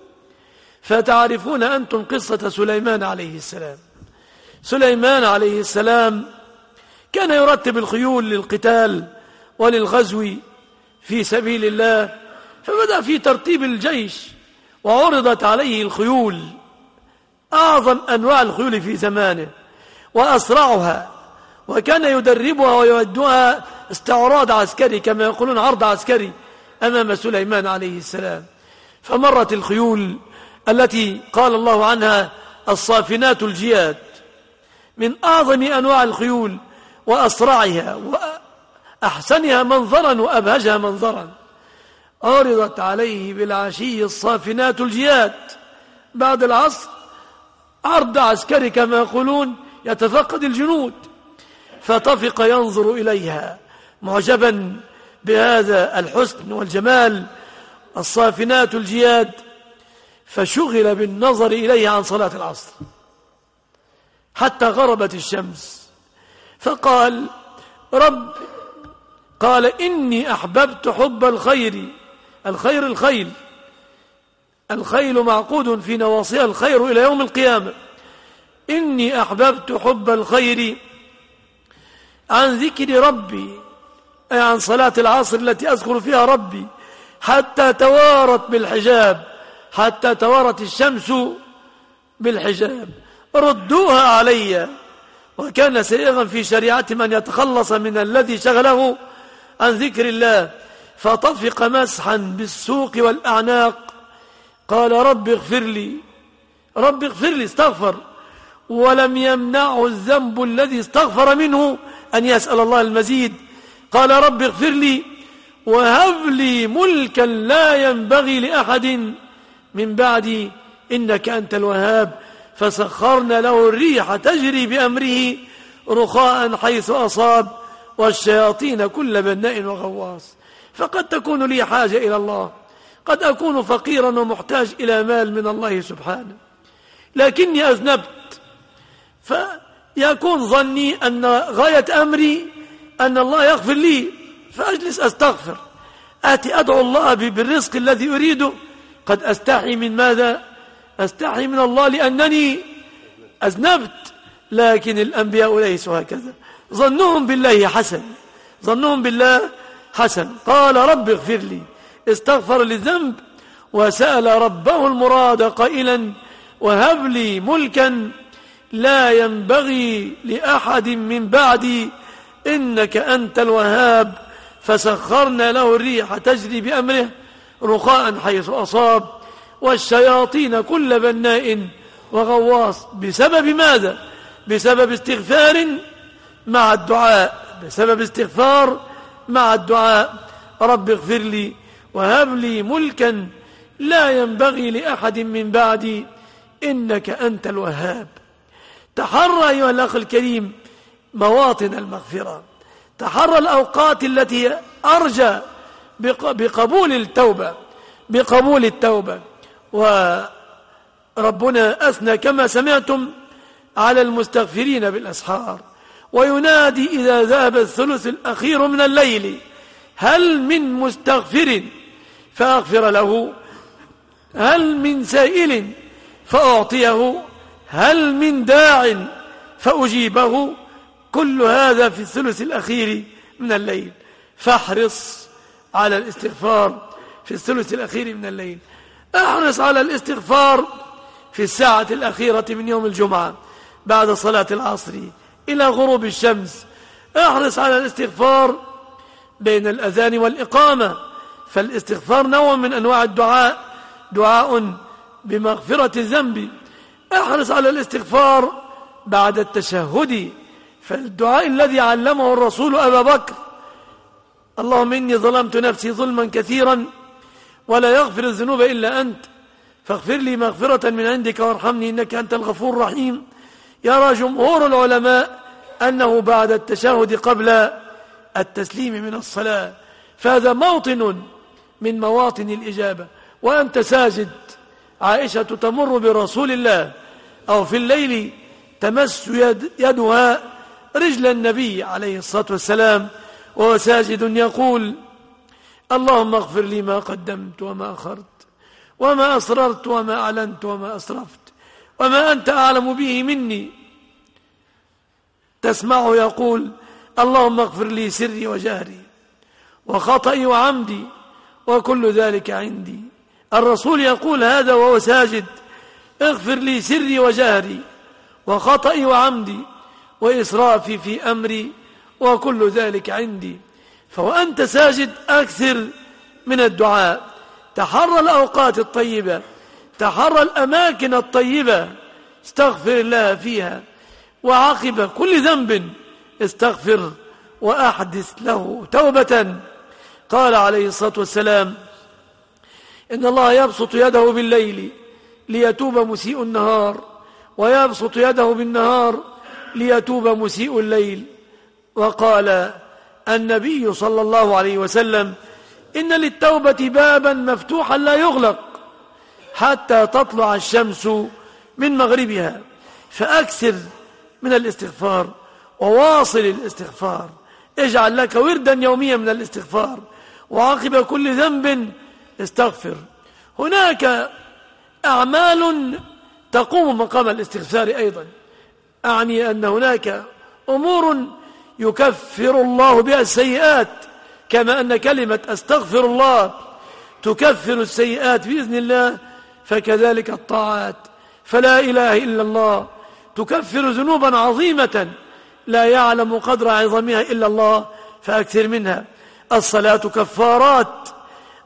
B: فتعرفون أنتم قصة سليمان عليه السلام. سليمان عليه السلام كان يرتب الخيول للقتال وللغزو في سبيل الله، فبدأ في ترتيب الجيش وعرضت عليه الخيول، أعظم أنواع الخيول في زمانه وأسرعها، وكان يدربها ويودها استعراض عسكري كما يقولون، عرض عسكري أمام سليمان عليه السلام. فمرت الخيول التي قال الله عنها الصافنات الجياد، من أعظم أنواع الخيول وأسرعها وأحسنها منظرا وأبهجها منظرا. عرضت عليه بالعشي الصافنات الجياد، بعد العصر عرض عسكري كما يقولون، يتفقد الجنود. فطفق ينظر إليها معجبا بهذا الحسن والجمال، الصافنات الجياد، فشغل بالنظر إليها عن صلاة العصر حتى غربت الشمس. فقال: رب، قال: إني أحببت حب الخير. الخير الخيل، الخيل معقود في نواصيها الخير إلى يوم القيامة. إني أحببت حب الخير عن ذكر ربي، أي عن صلاة العصر التي أذكر فيها ربي، حتى توارت بالحجاب، حتى توارت الشمس بالحجاب. ردوها علي. وكان سائغا في شريعتهم أن يتخلص من الذي شغله عن ذكر الله. فطفق مسحا بالسوق والأعناق قال رب اغفر لي، رب اغفر لي، استغفر، ولم يمنعه الذنب الذي استغفر منه أن يسأل الله المزيد. قال رب اغفر لي وهب لي ملكا لا ينبغي لأحد من بعدي إنك أنت الوهاب. فسخرنا له الريح تجري بأمره رخاء حيث أصاب والشياطين كل بناء وغواص. فقد تكون لي حاجة إلى الله، قد أكون فقيرا ومحتاج إلى مال من الله سبحانه، لكني أذنبت، فيكون ظني أن غاية أمري أن الله يغفر لي، فأجلس أستغفر، آتي أدعو الله بالرزق الذي أريده. قد أستحي من ماذا؟ أستحي من الله لأنني أذنبت. لكن الأنبياء ليسوا هكذا، ظنهم بالله حسن، ظنهم بالله حسن. قال رب اغفر لي، استغفر للذنب وسأل ربه المراد قائلا وهب لي ملكا لا ينبغي لأحد من بعدي إنك أنت الوهاب. فسخرنا له الريح تجري بأمره رخاء حيث أصاب والشياطين كل بناء وغواص. بسبب ماذا؟ بسبب استغفار مع الدعاء، بسبب استغفار مع الدعاء. رب اغفر لي وهب لي ملكا لا ينبغي لأحد من بعدي إنك أنت الوهاب. تحرى أيها الأخ الكريم مواطن المغفرة، تحرى الأوقات التي أرجى بقبول التوبة، بقبول التوبة. وربنا أثنى كما سمعتم على المستغفرين بالأسحار، وينادي إذا ذهب الثلث الأخير من الليل هل من مستغفر فأغفر له، هل من سائل فأعطيه، هل من داع فأجيبه. كل هذا في الثلث الأخير من الليل، فاحرص على الاستغفار في الثلث الأخير من الليل. احرص على الاستغفار في الساعة الأخيرة من يوم الجمعة بعد صلاة العصر إلى غروب الشمس. احرص على الاستغفار بين الأذان والإقامة، فالاستغفار نوع من أنواع الدعاء، دعاء بمغفرة الذنب. احرص على الاستغفار بعد التشهد، فالدعاء الذي علمه الرسول أبا بكر اللهم إني ظلمت نفسي ظلما كثيرا ولا يغفر الذنوب إلا أنت فاغفر لي مغفرة من عندك وارحمني إنك أنت الغفور الرحيم. يرى جمهور العلماء أنه بعد التشهد قبل التسليم من الصلاة، فهذا موطن من مواطن الإجابة. وأنت ساجد، عائشة تمر برسول الله أو في الليل تمس يدها رجل النبي عليه الصلاة والسلام وهو ساجد يقول اللهم اغفر لي ما قدمت وما أخرت وما أسررت وما أعلنت وما أسرفت وما أنت أعلم به مني. تسمعه يقول اللهم اغفر لي سري وجهري وخطئي وعمدي وكل ذلك عندي. الرسول يقول هذا وهو ساجد، اغفر لي سري وجهري وخطئي وعمدي وإسرافي في أمري وكل ذلك عندي. فوأنت ساجد أكثر من الدعاء، تحرى الأوقات الطيبة، تحرى الأماكن الطيبة، استغفر الله فيها، وعقب كل ذنب استغفر وأحدث له توبة. قال عليه الصلاة والسلام إن الله يبسط يده بالليل ليتوب مسيء النهار ويبسط يده بالنهار ليتوب مسيء الليل. وقال النبي صلى الله عليه وسلم إن للتوبة بابا مفتوحا لا يغلق حتى تطلع الشمس من مغربها. فأكثر من الاستغفار وواصل الاستغفار، اجعل لك وردا يوميا من الاستغفار، وعقب كل ذنب استغفر. هناك أعمال تقوم مقام الاستغفار أيضا، أعني أن هناك أمور يكفر الله بها السيئات، كما أن كلمة أستغفر الله تكفر السيئات بإذن الله، فكذلك الطاعات. فلا إله إلا الله تكفر ذنوبا عظيمة لا يعلم قدر عظمها إلا الله، فأكثر منها. الصلاة كفارات،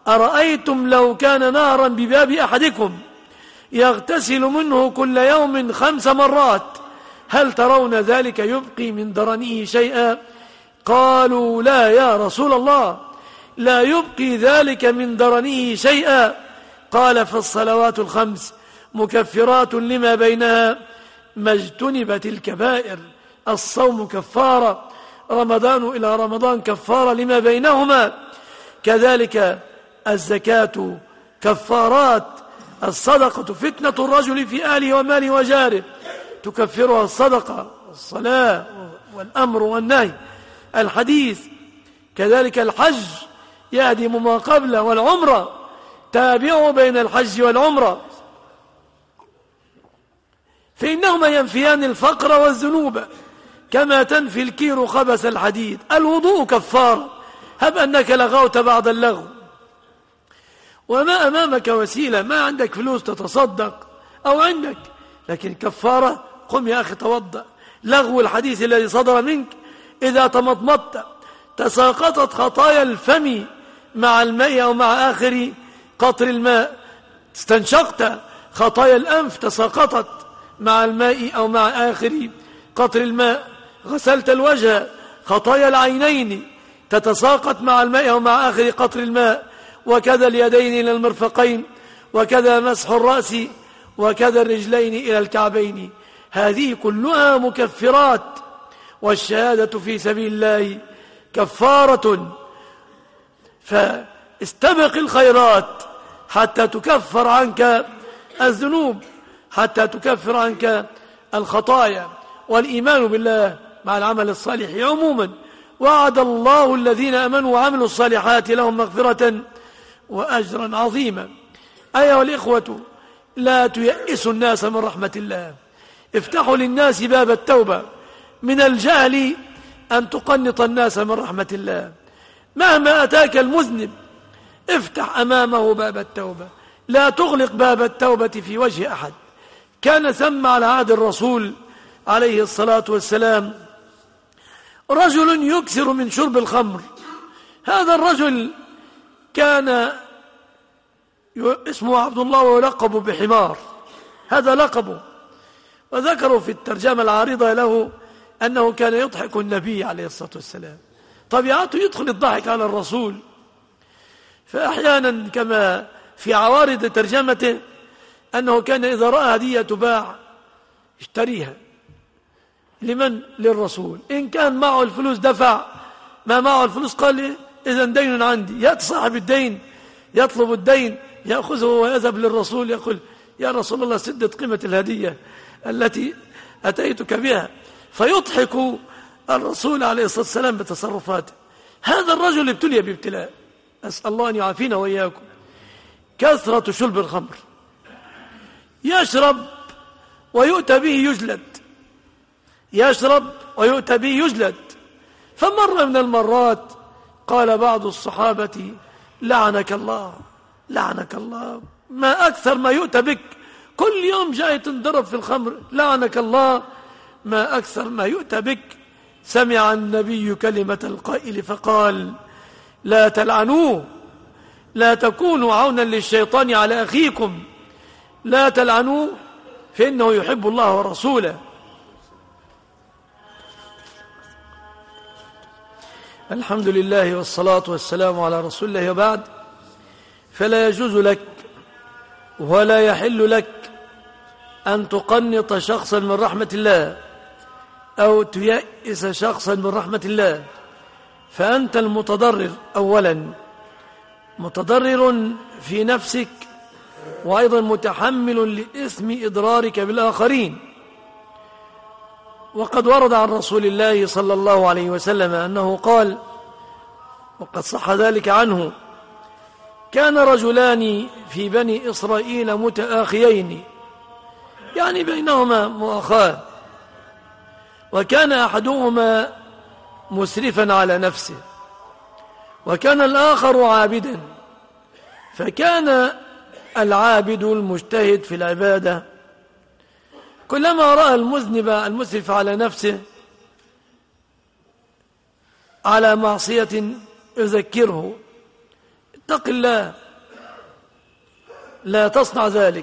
B: أرأيتم لو كان نهرا بباب أحدكم يغتسل منه كل يوم 5 مرات هل ترون ذلك يبقي من درنه شيئا؟ قالوا لا يا رسول الله، لا يبقي ذلك من درنه شيئا. قال فالصلوات ال5 مكفرات لما بينها ما اجتنبت الكبائر. الصوم كفارة، رمضان إلى رمضان كفارة لما بينهما، كذلك الزكاة كفارات، الصدقة فتنة الرجل في أهله وماله وجاره تكفرها الصدقة، الصلاة والأمر والنهي، الحديث، كذلك الحج يهدم ما قبله، والعمرة تابعوا بين الحج والعمرة فإنهما ينفيان الفقر والذنوب كما تنفي الكير خبث الحديد. الوضوء كفارة، هب أنك لغوت بعد اللغو وما أمامك وسيلة، ما عندك فلوس تتصدق أو عندك، لكن كفارة قم يا أخي توضأ. لغو الحديث الذي صدر منك، إذا تمضمضت تساقطت خطايا الفم مع الماء أو مع آخر قطر الماء، استنشقت خطايا الأنف تساقطت مع الماء أو مع آخر قطر الماء، غسلت الوجه خطايا العينين تتساقط مع الماء أو مع آخر قطر الماء، وكذا اليدين إلى المرفقين، وكذا مسح الرأس، وكذا الرجلين إلى الكعبين. هذه كلها مكفرات، والشهادة في سبيل الله كفارة. فاستبق الخيرات حتى تكفر عنك الذنوب، حتى تكفر عنك الخطايا. والإيمان بالله مع العمل الصالح عموما. وعد الله الذين آمنوا وعملوا الصالحات لهم مغفرة وأجرا عظيما. أيها الإخوة، لا تيئسوا الناس من رحمة الله، افتحوا للناس باب التوبة. من الجهل أن تقنط الناس من رحمة الله. مهما أتاك المذنب افتح أمامه باب التوبة، لا تغلق باب التوبة في وجه أحد. كان ثم على عهد الرسول عليه الصلاة والسلام رجل يكثر من شرب الخمر. هذا الرجل كان اسمه عبد الله ويلقب بحمار، هذا لقبه. وذكروا في الترجمة العارضة له أنه كان يضحك النبي عليه الصلاة والسلام، طبيعته يدخل الضحك على الرسول. فأحيانا كما في عوارض ترجمته أنه كان إذا رأى هدية تباع اشتريها. لمن؟ للرسول. إن كان معه الفلوس دفع، ما معه الفلوس قال إذن دين عندي. يأتي صاحب الدين يطلب الدين يأخذه ويذهب للرسول يقول يا رسول الله سدد قيمة الهدية التي أتيتك بها، فيضحك الرسول عليه الصلاة والسلام بتصرفاته. هذا الرجل ابتلي بابتلاء، أسأل الله أن يعافينا وإياكم. كثرة شرب الخمر، يشرب ويؤتى به يجلد، يشرب ويؤتى به يجلد. فمرة من المرات قال بعض الصحابة لعنك الله، لعنك الله، ما أكثر ما يؤتى بك، كل يوم جاي تنضرب في الخمر، لعنك الله، ما أكثر ما يؤتى بك. سمع النبي كلمة القائل فقال لا تلعنوه، لا تكونوا عونا للشيطان على أخيكم، لا تلعنوه فإنه يحب الله ورسوله. الحمد لله والصلاة والسلام على رسول الله، وبعد. فلا يجوز لك ولا يحل لك أن تقنط شخصا من رحمة الله أو تيأس شخصا من رحمة الله، فأنت المتضرر أولا، متضرر في نفسك، وأيضا متحمل لإثم إضرارك بالآخرين. وقد ورد عن رسول الله صلى الله عليه وسلم أنه قال، وقد صح ذلك عنه: كان رجلان في بني إسرائيل متآخيين، يعني بينهما مؤاخاة، وكان أحدهما مسرفا على نفسه وكان الآخر عابدا. فكان العابد المجتهد في العبادة كلما رأى المذنب المسرف على نفسه على معصية يذكره اتق الله، لا تصنع ذلك.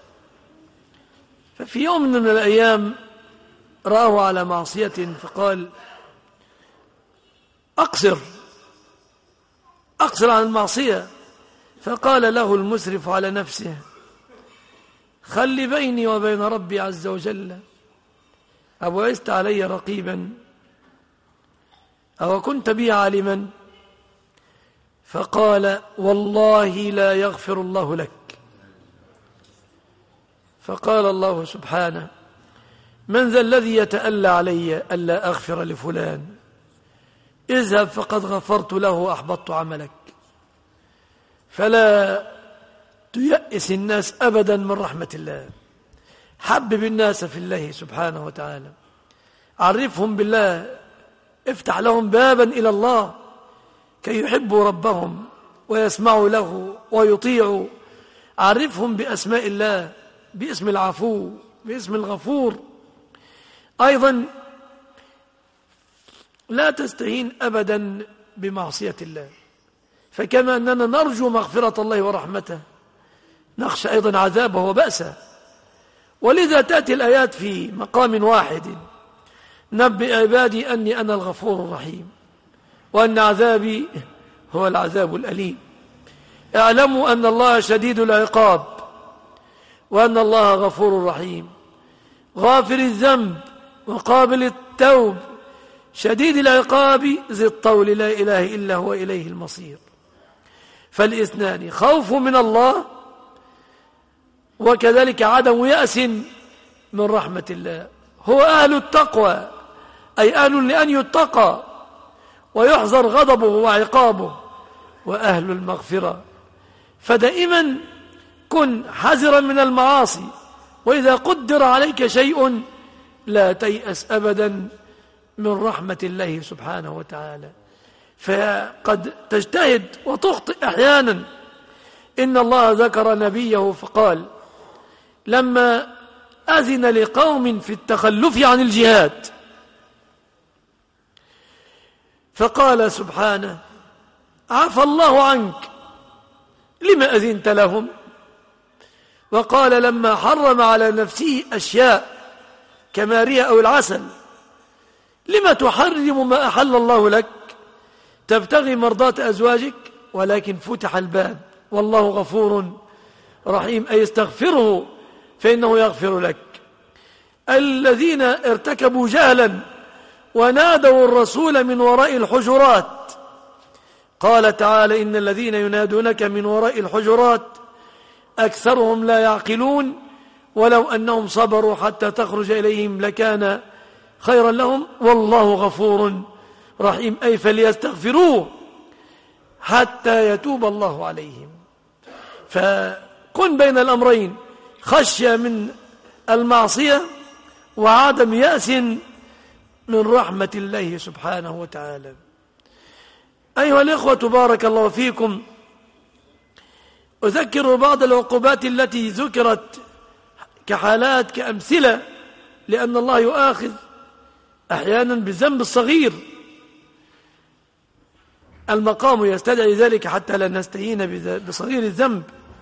B: ففي يوم من الأيام رآه على معصية فقال أقصر عن المعصية. فقال له المسرف على نفسه خل بيني وبين ربي عز وجل، أبعثت علي رقيبا أو كنت بي عالما؟ فقال والله لا يغفر الله لك. فقال الله سبحانه من ذا الذي يتألى علي ألا أغفر لفلان؟ اذهب فقد غفرت له وأحبطت عملك. فلا تيأس الناس أبدا من رحمة الله. حبب الناس في الله سبحانه وتعالى، عرفهم بالله، افتح لهم بابا إلى الله كي يحبوا ربهم ويسمعوا له ويطيعوا. عرفهم بأسماء الله، باسم العفو، باسم الغفور. أيضا لا تستهين أبدا بمعصية الله، فكما أننا نرجو مغفرة الله ورحمته نخشى أيضا عذابه وبأسه. ولذا تأتي الآيات في مقام واحد: نبئ عبادي أني أنا الغفور الرحيم وأن عذابي هو العذاب الأليم. اعلموا أن الله شديد العقاب وأن الله غفور رحيم، غافر الذنب وقابل التوب، شديد العقاب ذي الطول، لا إله إلا هو إليه المصير. فالاثنان خوف من الله وكذلك عدم يأس من رحمة الله. هو أهل التقوى، أي أهل لأن يتقى ويحذر غضبه وعقابه، وأهل المغفرة. فدائما كن حذرا من المعاصي، وإذا قدر عليك شيء لا تيأس أبدا من رحمة الله سبحانه وتعالى. فقد تجتهد وتخطئ أحيانا. إن الله ذكر نبيه فقال لما أذن لقوم في التخلف عن الجهاد فقال سبحانه عفى الله عنك لما أذنت لهم. وقال لما حرم على نفسه أشياء كمارية أو العسل لما تحرم ما أحل الله لك تبتغي مرضات أزواجك؟ ولكن فتح الباب والله غفور رحيم، أي استغفره فإنه يغفر لك. الذين ارتكبوا جهلا ونادوا الرسول من وراء الحجرات، قال تعالى إن الذين ينادونك من وراء الحجرات أكثرهم لا يعقلون ولو أنهم صبروا حتى تخرج إليهم لكان خيرا لهم والله غفور رحيم، أي فليستغفروه حتى يتوب الله عليهم. فكن بين الأمرين، خشية من المعصية وعدم يأس من رحمة الله سبحانه وتعالى. أيها الإخوة بارك الله فيكم، أذكر بعض العقوبات التي ذكرت كحالات كأمثلة، لأن الله يؤاخذ أحيانا بالذنب الصغير. المقام يستدعي ذلك حتى لا نستهين بصغير الذنب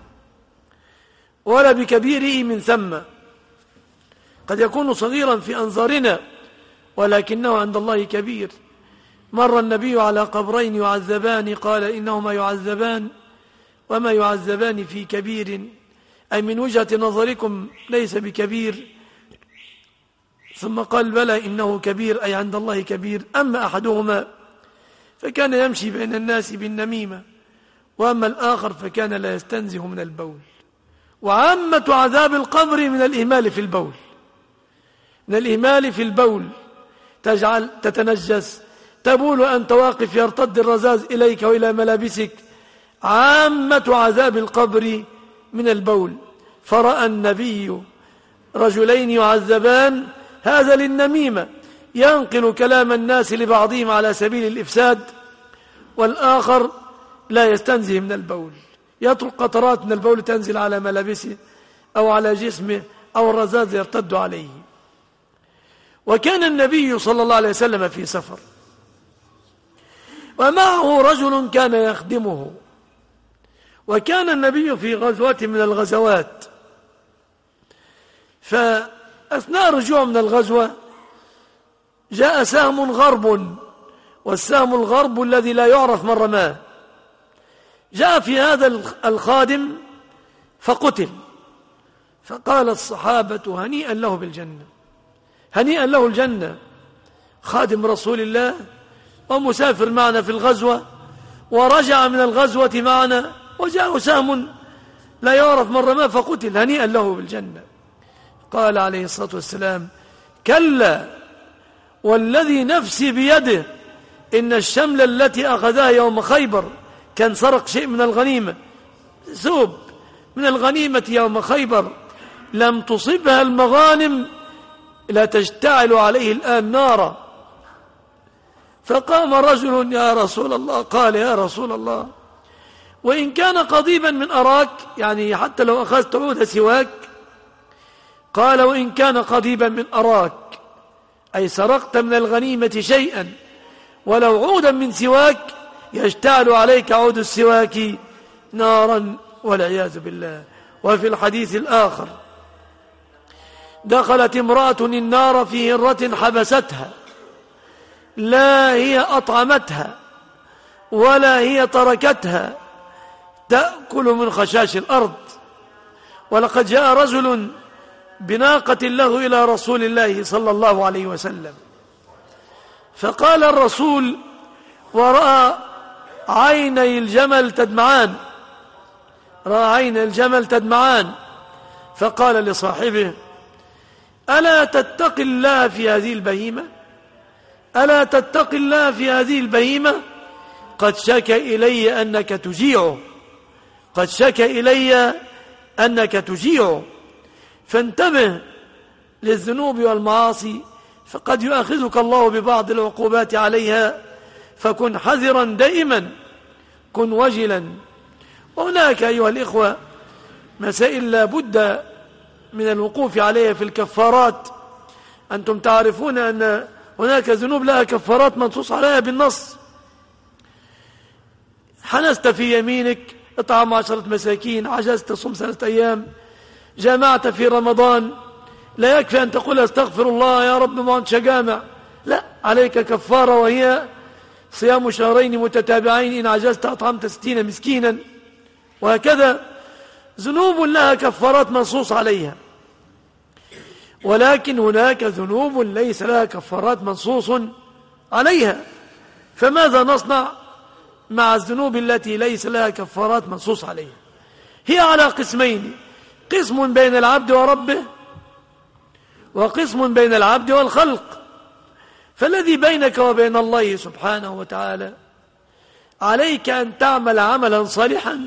B: ولا بكبيره من ثم. قد يكون صغيرا في أنظارنا ولكنه عند الله كبير. مر النبي على قبرين يعذبان قال إنهما يعذبان وما يعذبان في كبير، أي من وجهة نظركم ليس بكبير. ثم قال بلى إنه كبير، أي عند الله كبير. أما أحدهما فكان يمشي بين الناس بالنميمة، وأما الآخر فكان لا يستنزه من البول. وعامة عذاب القبر من الإهمال في البول، من الإهمال في البول، تجعل تتنجس، تبول أنت واقف، يرتد الرذاذ إليك وإلى ملابسك. عامة عذاب القبر من البول. فرأى النبي رجلين يعذبان، هذا للنميمة ينقل كلام الناس لبعضهم على سبيل الإفساد، والآخر لا يستنزه من البول، يترك قطرات من البول تنزل على ملابسه أو على جسمه أو الرذاذ يرتد عليه. وكان النبي صلى الله عليه وسلم في سفر ومعه رجل كان يخدمه، وكان النبي في غزوة من الغزوات، فأثناء رجوع من الغزوة جاء سهم غرب، والسهم الغرب الذي لا يعرف من رماه، جاء في هذا الخادم فقتل. فقال الصحابة هنيئا له بالجنة، هنيئا له الجنة، خادم رسول الله ومسافر معنا في الغزوة، ورجع من الغزوة معنا وجاء سهم لا يعرف من رماه فقتل، هنيئا له بالجنة. قال عليه الصلاة والسلام: كلا والذي نفسي بيده إن الشملة التي أخذها يوم خيبر، كان سرق شيء من الغنيمة، ثوب من الغنيمة يوم خيبر، لم تصبها المغانم لا تشتعل عليه الآن نارا. فقام رجل: يا رسول الله، قال: يا رسول الله، وإن كان قضيبا من أراك، يعني حتى لو أخذت عود سواك، قال: وإن كان قضيبا من أراك، أي سرقت من الغنيمة شيئا، ولو عودا من سواك يشتعل عليك عود السواك نارا والعياذ بالله. وفي الحديث الآخر: دخلت امرأة النار في هرة حبستها، لا هي أطعمتها ولا هي تركتها، تأكل من خشاش الأرض. ولقد جاء رجل بناقة له إلى رسول الله صلى الله عليه وسلم، فقال الرسول ورأى عيني الجمل تدمعان، رأى عين الجمل تدمعان، فقال لصاحبه: ألا تتقي الله في هذه البهيمة؟ ألا تتقي الله في هذه البهيمة؟ قد شكى إلي أنك تجيعه، قد شكى إلي أنك تجيعه. فانتبه للذنوب والمعاصي، فقد يؤاخذك الله ببعض العقوبات عليها، فكن حذرا دائما، كن وجلا. وهناك أيها الإخوة مسائل لا بد من الوقوف عليها في الكفارات. أنتم تعرفون أن هناك ذنوب لها كفارات منصوص عليها بالنص. حنست في يمينك، اطعم 10 مساكين، عجزت صم 3 أيام، جامعت في رمضان، لا يكفي أن تقول استغفر الله يا رب ما أنت جامع، لا، عليك كفارة، وهي صيام شهرين متتابعين، إن عجزت أطعمت 60 مسكينا. وهكذا ذنوب لها كفارات منصوص عليها. ولكن هناك ذنوب ليس لها كفارات منصوص عليها، فماذا نصنع مع الذنوب التي ليس لها كفارات منصوص عليها؟ هي على قسمين: قسم بين العبد وربه، وقسم بين العبد والخلق. فالذي بينك وبين الله سبحانه وتعالى عليك أن تعمل عملا صالحا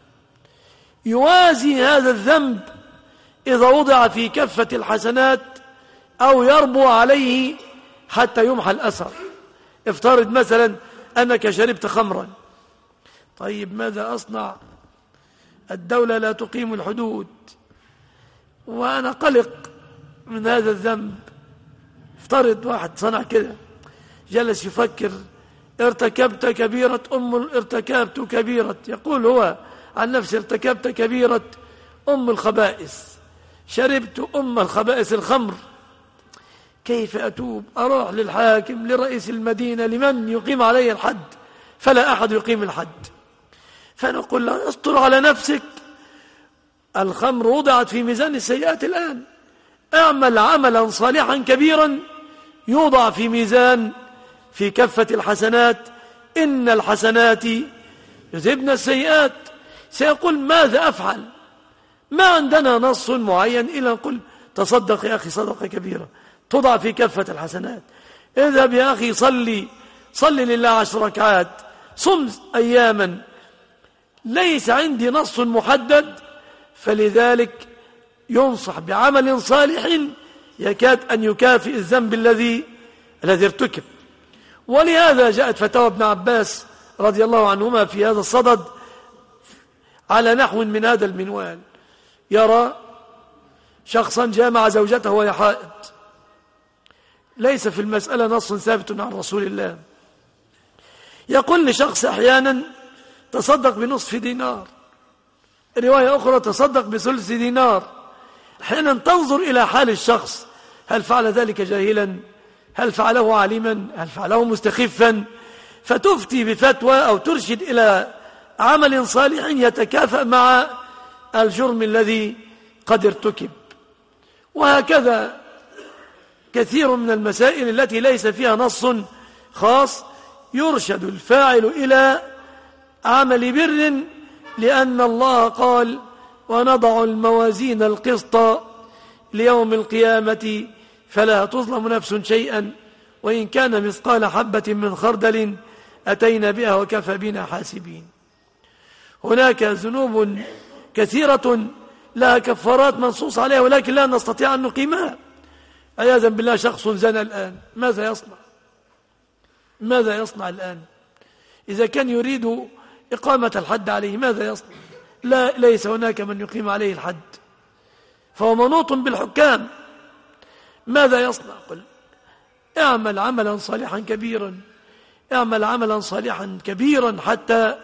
B: يوازي هذا الذنب إذا وضع في كفة الحسنات أو يربو عليه حتى يمحى الأثر. افترض مثلا أنك شربت خمرا، طيب ماذا أصنع؟ الدولة لا تقيم الحدود وأنا قلق من هذا الذنب. افترض واحد صنع كده، جلس يفكر: ارتكبت كبيرة ارتكبت كبيرة، يقول هو عن نفسه: ارتكبت كبيرة الخبائث، شربت الخبائث الخمر، كيف أتوب؟ أروح للحاكم، لرئيس المدينة، لمن يقيم علي الحد؟ فلا أحد يقيم الحد. فنقول له: استر على نفسك، الخمر وضعت في ميزان السيئات الآن، اعمل عملا صالحا كبيرا يوضع في ميزان في كفة الحسنات، إن الحسنات يذهبن السيئات. سيقول: ماذا أفعل؟ ما عندنا نص معين إلا نقول: تصدق يا أخي صدقة كبيرة توضع في كفة الحسنات، اذهب يا أخي صلي لله 10 ركعات، صم أياما. ليس عندي نص محدد، فلذلك ينصح بعمل صالح يكاد أن يكافئ الذنب الذي ارتكب. ولهذا جاءت فتاوى ابن عباس رضي الله عنهما في هذا الصدد على نحو من هذا المنوال: يرى شخصا جامع زوجته وهي حائض، ليس في المسألة نص ثابت عن رسول الله، يقول لشخص أحيانا: تصدق بنصف دينار، رواية أخرى تصدق بثلث دينار. أحيانا تنظر إلى حال الشخص، هل فعل ذلك جاهلا، هل فعله عالما، هل فعله مستخفا، فتفتي بفتوى أو ترشد إلى عمل صالح يتكافأ مع الجرم الذي قد ارتكب. وهكذا كثير من المسائل التي ليس فيها نص خاص يرشد الفاعل إلى عمل بر، لأن الله قال: ونضع الموازين القسط ليوم القيامة فلا تظلم نفس شيئا وإن كان مثقال حبة من خردل أتينا بها وكفى بنا حاسبين. هناك ذنوب كثيرة لها كفارات منصوص عليها ولكن لا نستطيع أن نقيمها. عياذا بالله شخص زنى الآن، ماذا يصنع؟ ماذا يصنع الآن؟ إذا كان يريد إقامة الحد عليه ماذا يصنع؟ ليس هناك من يقيم عليه الحد، فهو منوط بالحكام. ماذا يصنع؟ قل: اعمل عملا صالحا كبيرا، اعمل عملا صالحا كبيرا حتى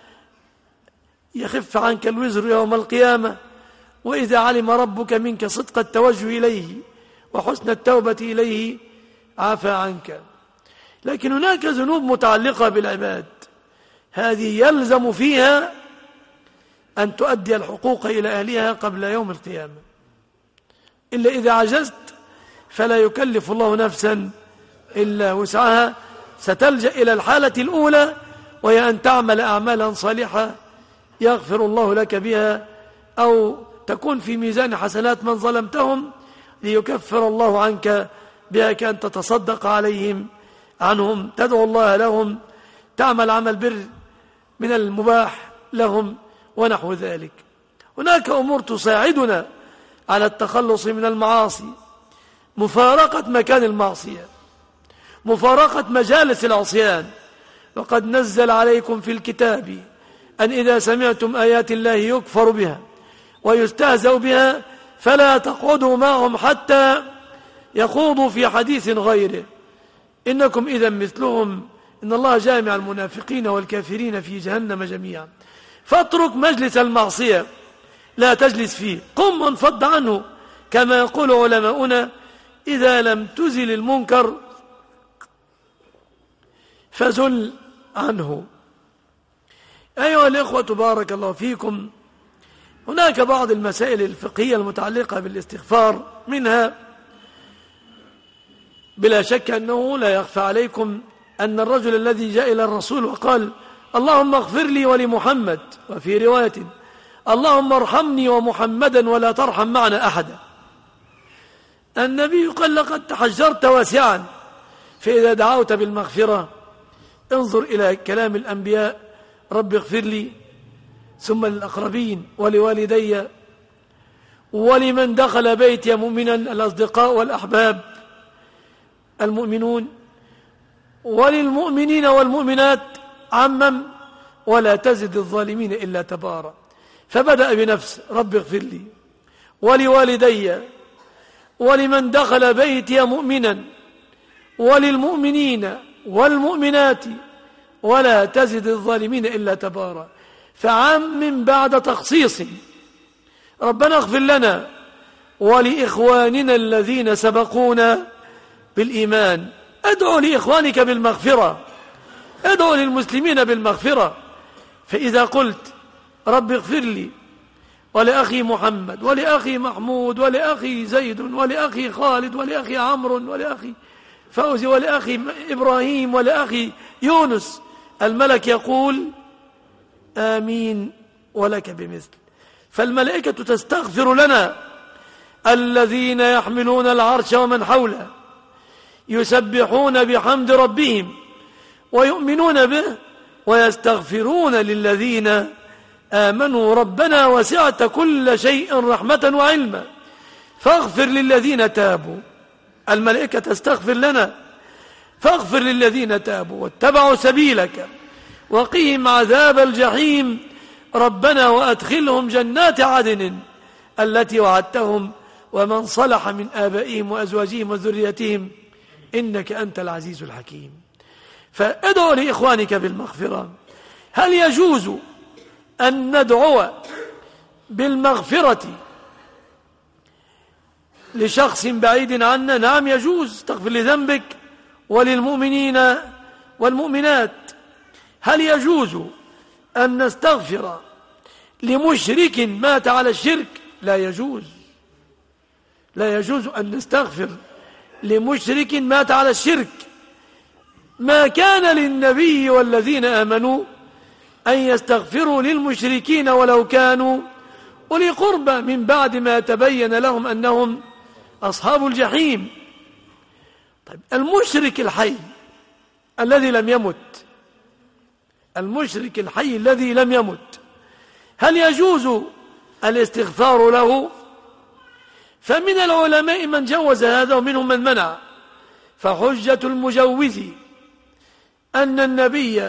B: يخف عنك الوزر يوم القيامة. وإذا علم ربك منك صدق التوجه إليه وحسن التوبة إليه عفى عنك. لكن هناك ذنوب متعلقة بالعباد، هذه يلزم فيها أن تؤدي الحقوق إلى أهلها قبل يوم القيامة، إلا إذا عجزت فلا يكلف الله نفسا إلا وسعها، ستلجأ إلى الحالة الأولى وهي أن تعمل أعمالا صالحة يغفر الله لك بها أو تكون في ميزان حسنات من ظلمتهم ليكفر الله عنك بها، كأن تتصدق عنهم، تدعو الله لهم، تعمل عمل بر من المباح لهم ونحو ذلك. هناك أمور تساعدنا على التخلص من المعاصي: مفارقة مكان المعصية، مفارقة مجالس العصيان. وقد نزل عليكم في الكتاب أن إذا سمعتم آيات الله يكفر بها ويستهزأ بها فلا تقعدوا معهم حتى يخوضوا في حديث غيره إنكم إذا مثلهم إن الله جامع المنافقين والكافرين في جهنم جميعا. فاترك مجلس المعصية، لا تجلس فيه، قم وانفض عنه، كما يقول علماؤنا: إذا لم تزل المنكر فزل عنه. أيها الإخوة بارك الله فيكم، هناك بعض المسائل الفقهية المتعلقة بالاستغفار، منها بلا شك أنه لا يخفى عليكم أن الرجل الذي جاء إلى الرسول وقال: اللهم اغفر لي ولمحمد، وفي رواية: اللهم ارحمني ومحمدا ولا ترحم معنا أحدا، النبي قال: لقد تحجرت واسعا. فإذا دعوت بالمغفرة انظر إلى كلام الأنبياء: رب اغفر لي، ثم للأقربين ولوالدي ولمن دخل بيتي مؤمنا، الأصدقاء والأحباب المؤمنون، وللمؤمنين والمؤمنات عمم، ولا تزد الظالمين إلا تبارا. فبدأ بنفسه: رب اغفر لي ولوالدي ولمن دخل بيتي مؤمنا وللمؤمنين والمؤمنات ولا تزد الظالمين إلا تبارا. فعمم بعد تخصيص: ربنا اغفر لنا ولإخواننا الذين سبقونا بالإيمان. ادعو لإخوانك بالمغفرة، ادعو للمسلمين بالمغفرة. فإذا قلت رب اغفر لي ولأخي محمد ولأخي محمود ولأخي زيد ولأخي خالد ولأخي عمرو ولأخي فوزي ولأخي إبراهيم ولأخي يونس، الملك يقول: آمين ولك بمثل. فالملائكة تستغفر لنا. الذين يحملون العرش ومن حوله يسبحون بحمد ربهم ويؤمنون به ويستغفرون للذين آمنوا ربنا وسعت كل شيء رحمة وعلما فاغفر للذين تابوا. الملائكة تستغفر لنا: فاغفر للذين تابوا واتبعوا سبيلك وقهم عذاب الجحيم ربنا وأدخلهم جنات عدن التي وعدتهم ومن صلح من آبائهم وأزواجهم وذريتهم إنك أنت العزيز الحكيم. فادعوا لإخوانك بالمغفرة. هل يجوز أن ندعو بالمغفرة لشخص بعيد عنا، نعم يجوز تغفر لذنبك وللمؤمنين والمؤمنات. هل يجوز أن نستغفر لمشرك مات على الشرك؟ لا يجوز، لا يجوز أن نستغفر لمشرك مات على الشرك. ما كان للنبي والذين آمنوا أن يستغفروا للمشركين ولو كانوا أولي قربى من بعد ما تبين لهم أنهم أصحاب الجحيم. طيب المشرك الحي الذي لم يمت، المشرك الحي الذي لم يمت، هل يجوز الاستغفار له؟ فمن العلماء من جوز هذا ومنهم من منع. فحجة المجوز أن النبي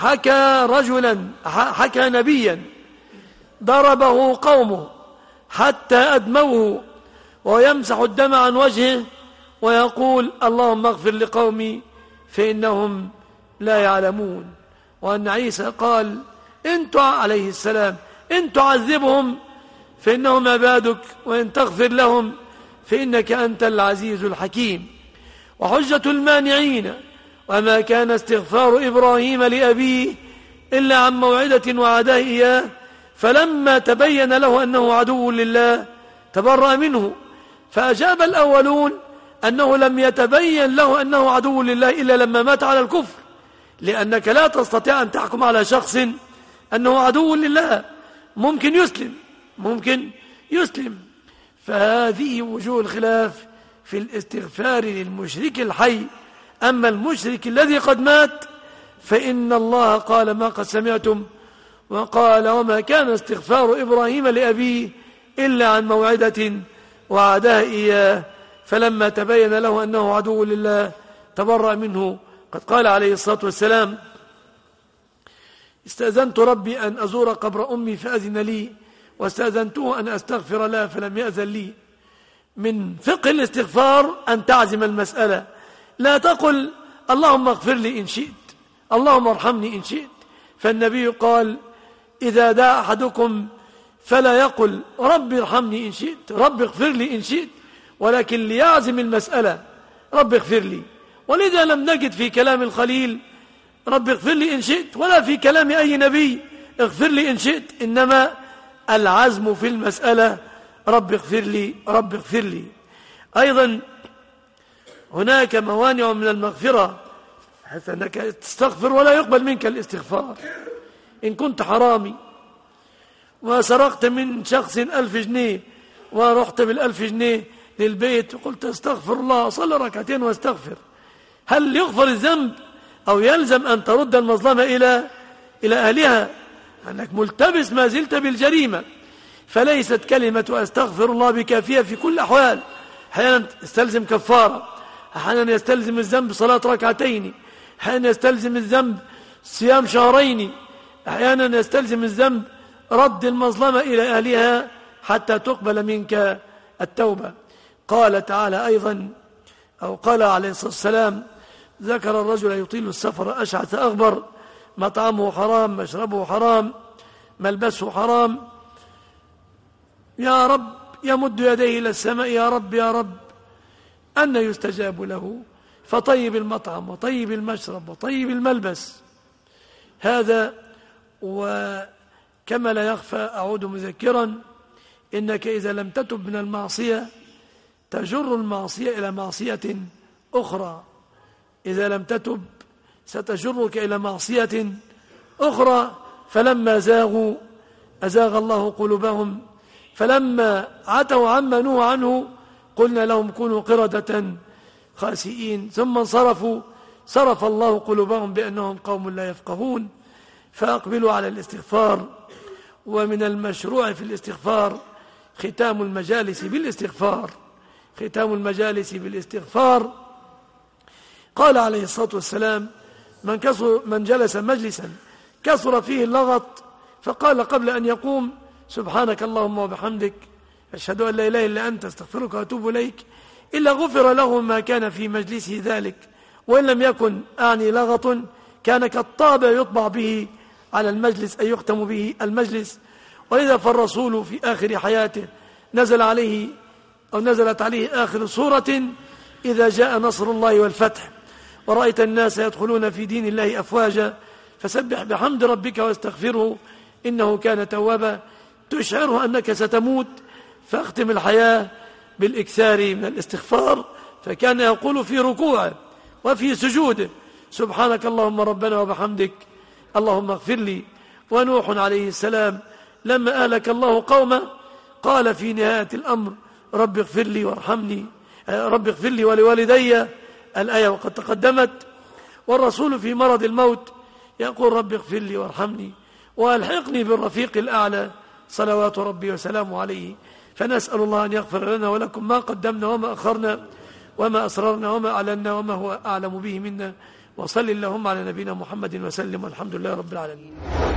B: حكى نبيا ضربه قومه حتى أدموه ويمسح الدم عن وجهه ويقول اللهم اغفر لقومي فإنهم لا يعلمون. وأن عيسى قال عليه السلام إن تعذبهم فإنهم عبادك وإن تغفر لهم فإنك أنت العزيز الحكيم. وحجة المانعين وما كان استغفار إبراهيم لأبيه إلا عن موعدة وعداه إياه فلما تبين له أنه عدو لله تبرأ منه. فأجاب الأولون أنه لم يتبين له أنه عدو لله إلا لما مات على الكفر، لأنك لا تستطيع أن تحكم على شخص أنه عدو لله، ممكن يسلم. فهذه وجوه الخلاف في الاستغفار للمشرك الحي. أما المشرك الذي قد مات فإن الله قال ما قد سمعتم وقال وما كان استغفار إبراهيم لأبيه إلا عن موعدة وعداه إياه فلما تبين له أنه عدو لله تبرأ منه. قد قال عليه الصلاة والسلام استأذنت ربي أن أزور قبر أمي فأذن لي واستأذنته أن أستغفر لها فلم يأذن لي. من فقه الاستغفار أن تعزم المسألة، لا تقل اللهم اغفر لي إن شئت، اللهم ارحمني إن شئت. فالنبي قال إذا دعا أحدكم فلا يقل رب ارحمني إن شئت، رب اغفر لي إن شئت، ولكن ليعزم المسألة رب اغفر لي. ولذا لم نجد في كلام الخليل رب اغفر لي إن شئت ولا في كلام أي نبي اغفر لي إن شئت، إنما العزم في المسألة رب اغفر لي رب اغفر لي. أيضا هناك موانع من المغفرة حتى أنك تستغفر ولا يقبل منك الاستغفار. إن كنت حرامي وسرقت من شخص 1000 جنيه ورحت بال1000 جنيه للبيت وقلت استغفر الله صلي ركعتين واستغفر، هل يغفر الذنب أو يلزم أن ترد المظلمة إلى أهلها؟ أنك ملتبس ما زلت بالجريمة. فليست كلمة أستغفر الله بكافية في كل أحوال. أحيانا يستلزم كفارة، أحيانا يستلزم الذنب صلاة ركعتين، أحيانا يستلزم الذنب صيام شهرين، أحيانا يستلزم الذنب رد المظلمة إلى أهلها حتى تقبل منك التوبة. قال تعالى أيضا أو قال عليه الصلاة والسلام ذكر الرجل يطيل السفر أشعث أغبر مطعمه حرام مشربه حرام ملبسه حرام، يا رب يمد يديه إلى السماء يا رب يا رب أن يستجاب له فطيب المطعم وطيب المشرب وطيب الملبس. هذا وكما لا يخفى أعود مذكرا إنك إذا لم تتب من المعصية تجر المعصية إلى معصية أخرى، إذا لم تتب ستجرك إلى معصية أخرى. فلما زاغوا أزاغ الله قلوبهم فلما عتوا عما نهوا عنه قلنا لهم كونوا قردة خاسئين ثم انصرفوا صرف الله قلوبهم بأنهم قوم لا يفقهون. فأقبلوا على الاستغفار. ومن المشروع في الاستغفار ختام المجالس بالاستغفار، ختام المجالس بالاستغفار. قال عليه الصلاة والسلام من جلس مجلسا كثر فيه اللغط فقال قبل أن يقوم سبحانك اللهم وبحمدك أشهد أن لا إله إلا أنت استغفرك وأتوب إليك إلا غفر له ما كان في مجلسه ذلك. وإن لم يكن أعني لغط كان كالطابع يطبع به على المجلس أي يختم به المجلس. وإذا فالرسول في آخر حياته نزلت عليه آخر سورة إذا جاء نصر الله والفتح ورأيت الناس يدخلون في دين الله أفواجا فسبح بحمد ربك واستغفره إنه كان توابا، تشعره أنك ستموت، فاختم الحياة بالإكثار من الاستغفار. فكان يقول في ركوعه وفي سجوده سبحانك اللهم ربنا وبحمدك اللهم اغفر لي. ونوح عليه السلام لما أهلك الله قومه قال في نهاية الأمر رب اغفر لي وارحمني، رب اغفر لي ولوالدي، الآية وقد تقدمت. والرسول في مرض الموت يقول رب اغفر لي وارحمني وألحقني بالرفيق الأعلى صلوات ربي وسلامه عليه. فنسأل الله أن يغفر لنا ولكم ما قدمنا وما أخرنا وما أسررنا وما أعلنا وما هو أعلم به منا. وصل اللهم على نبينا محمد وسلم والحمد لله رب العالمين.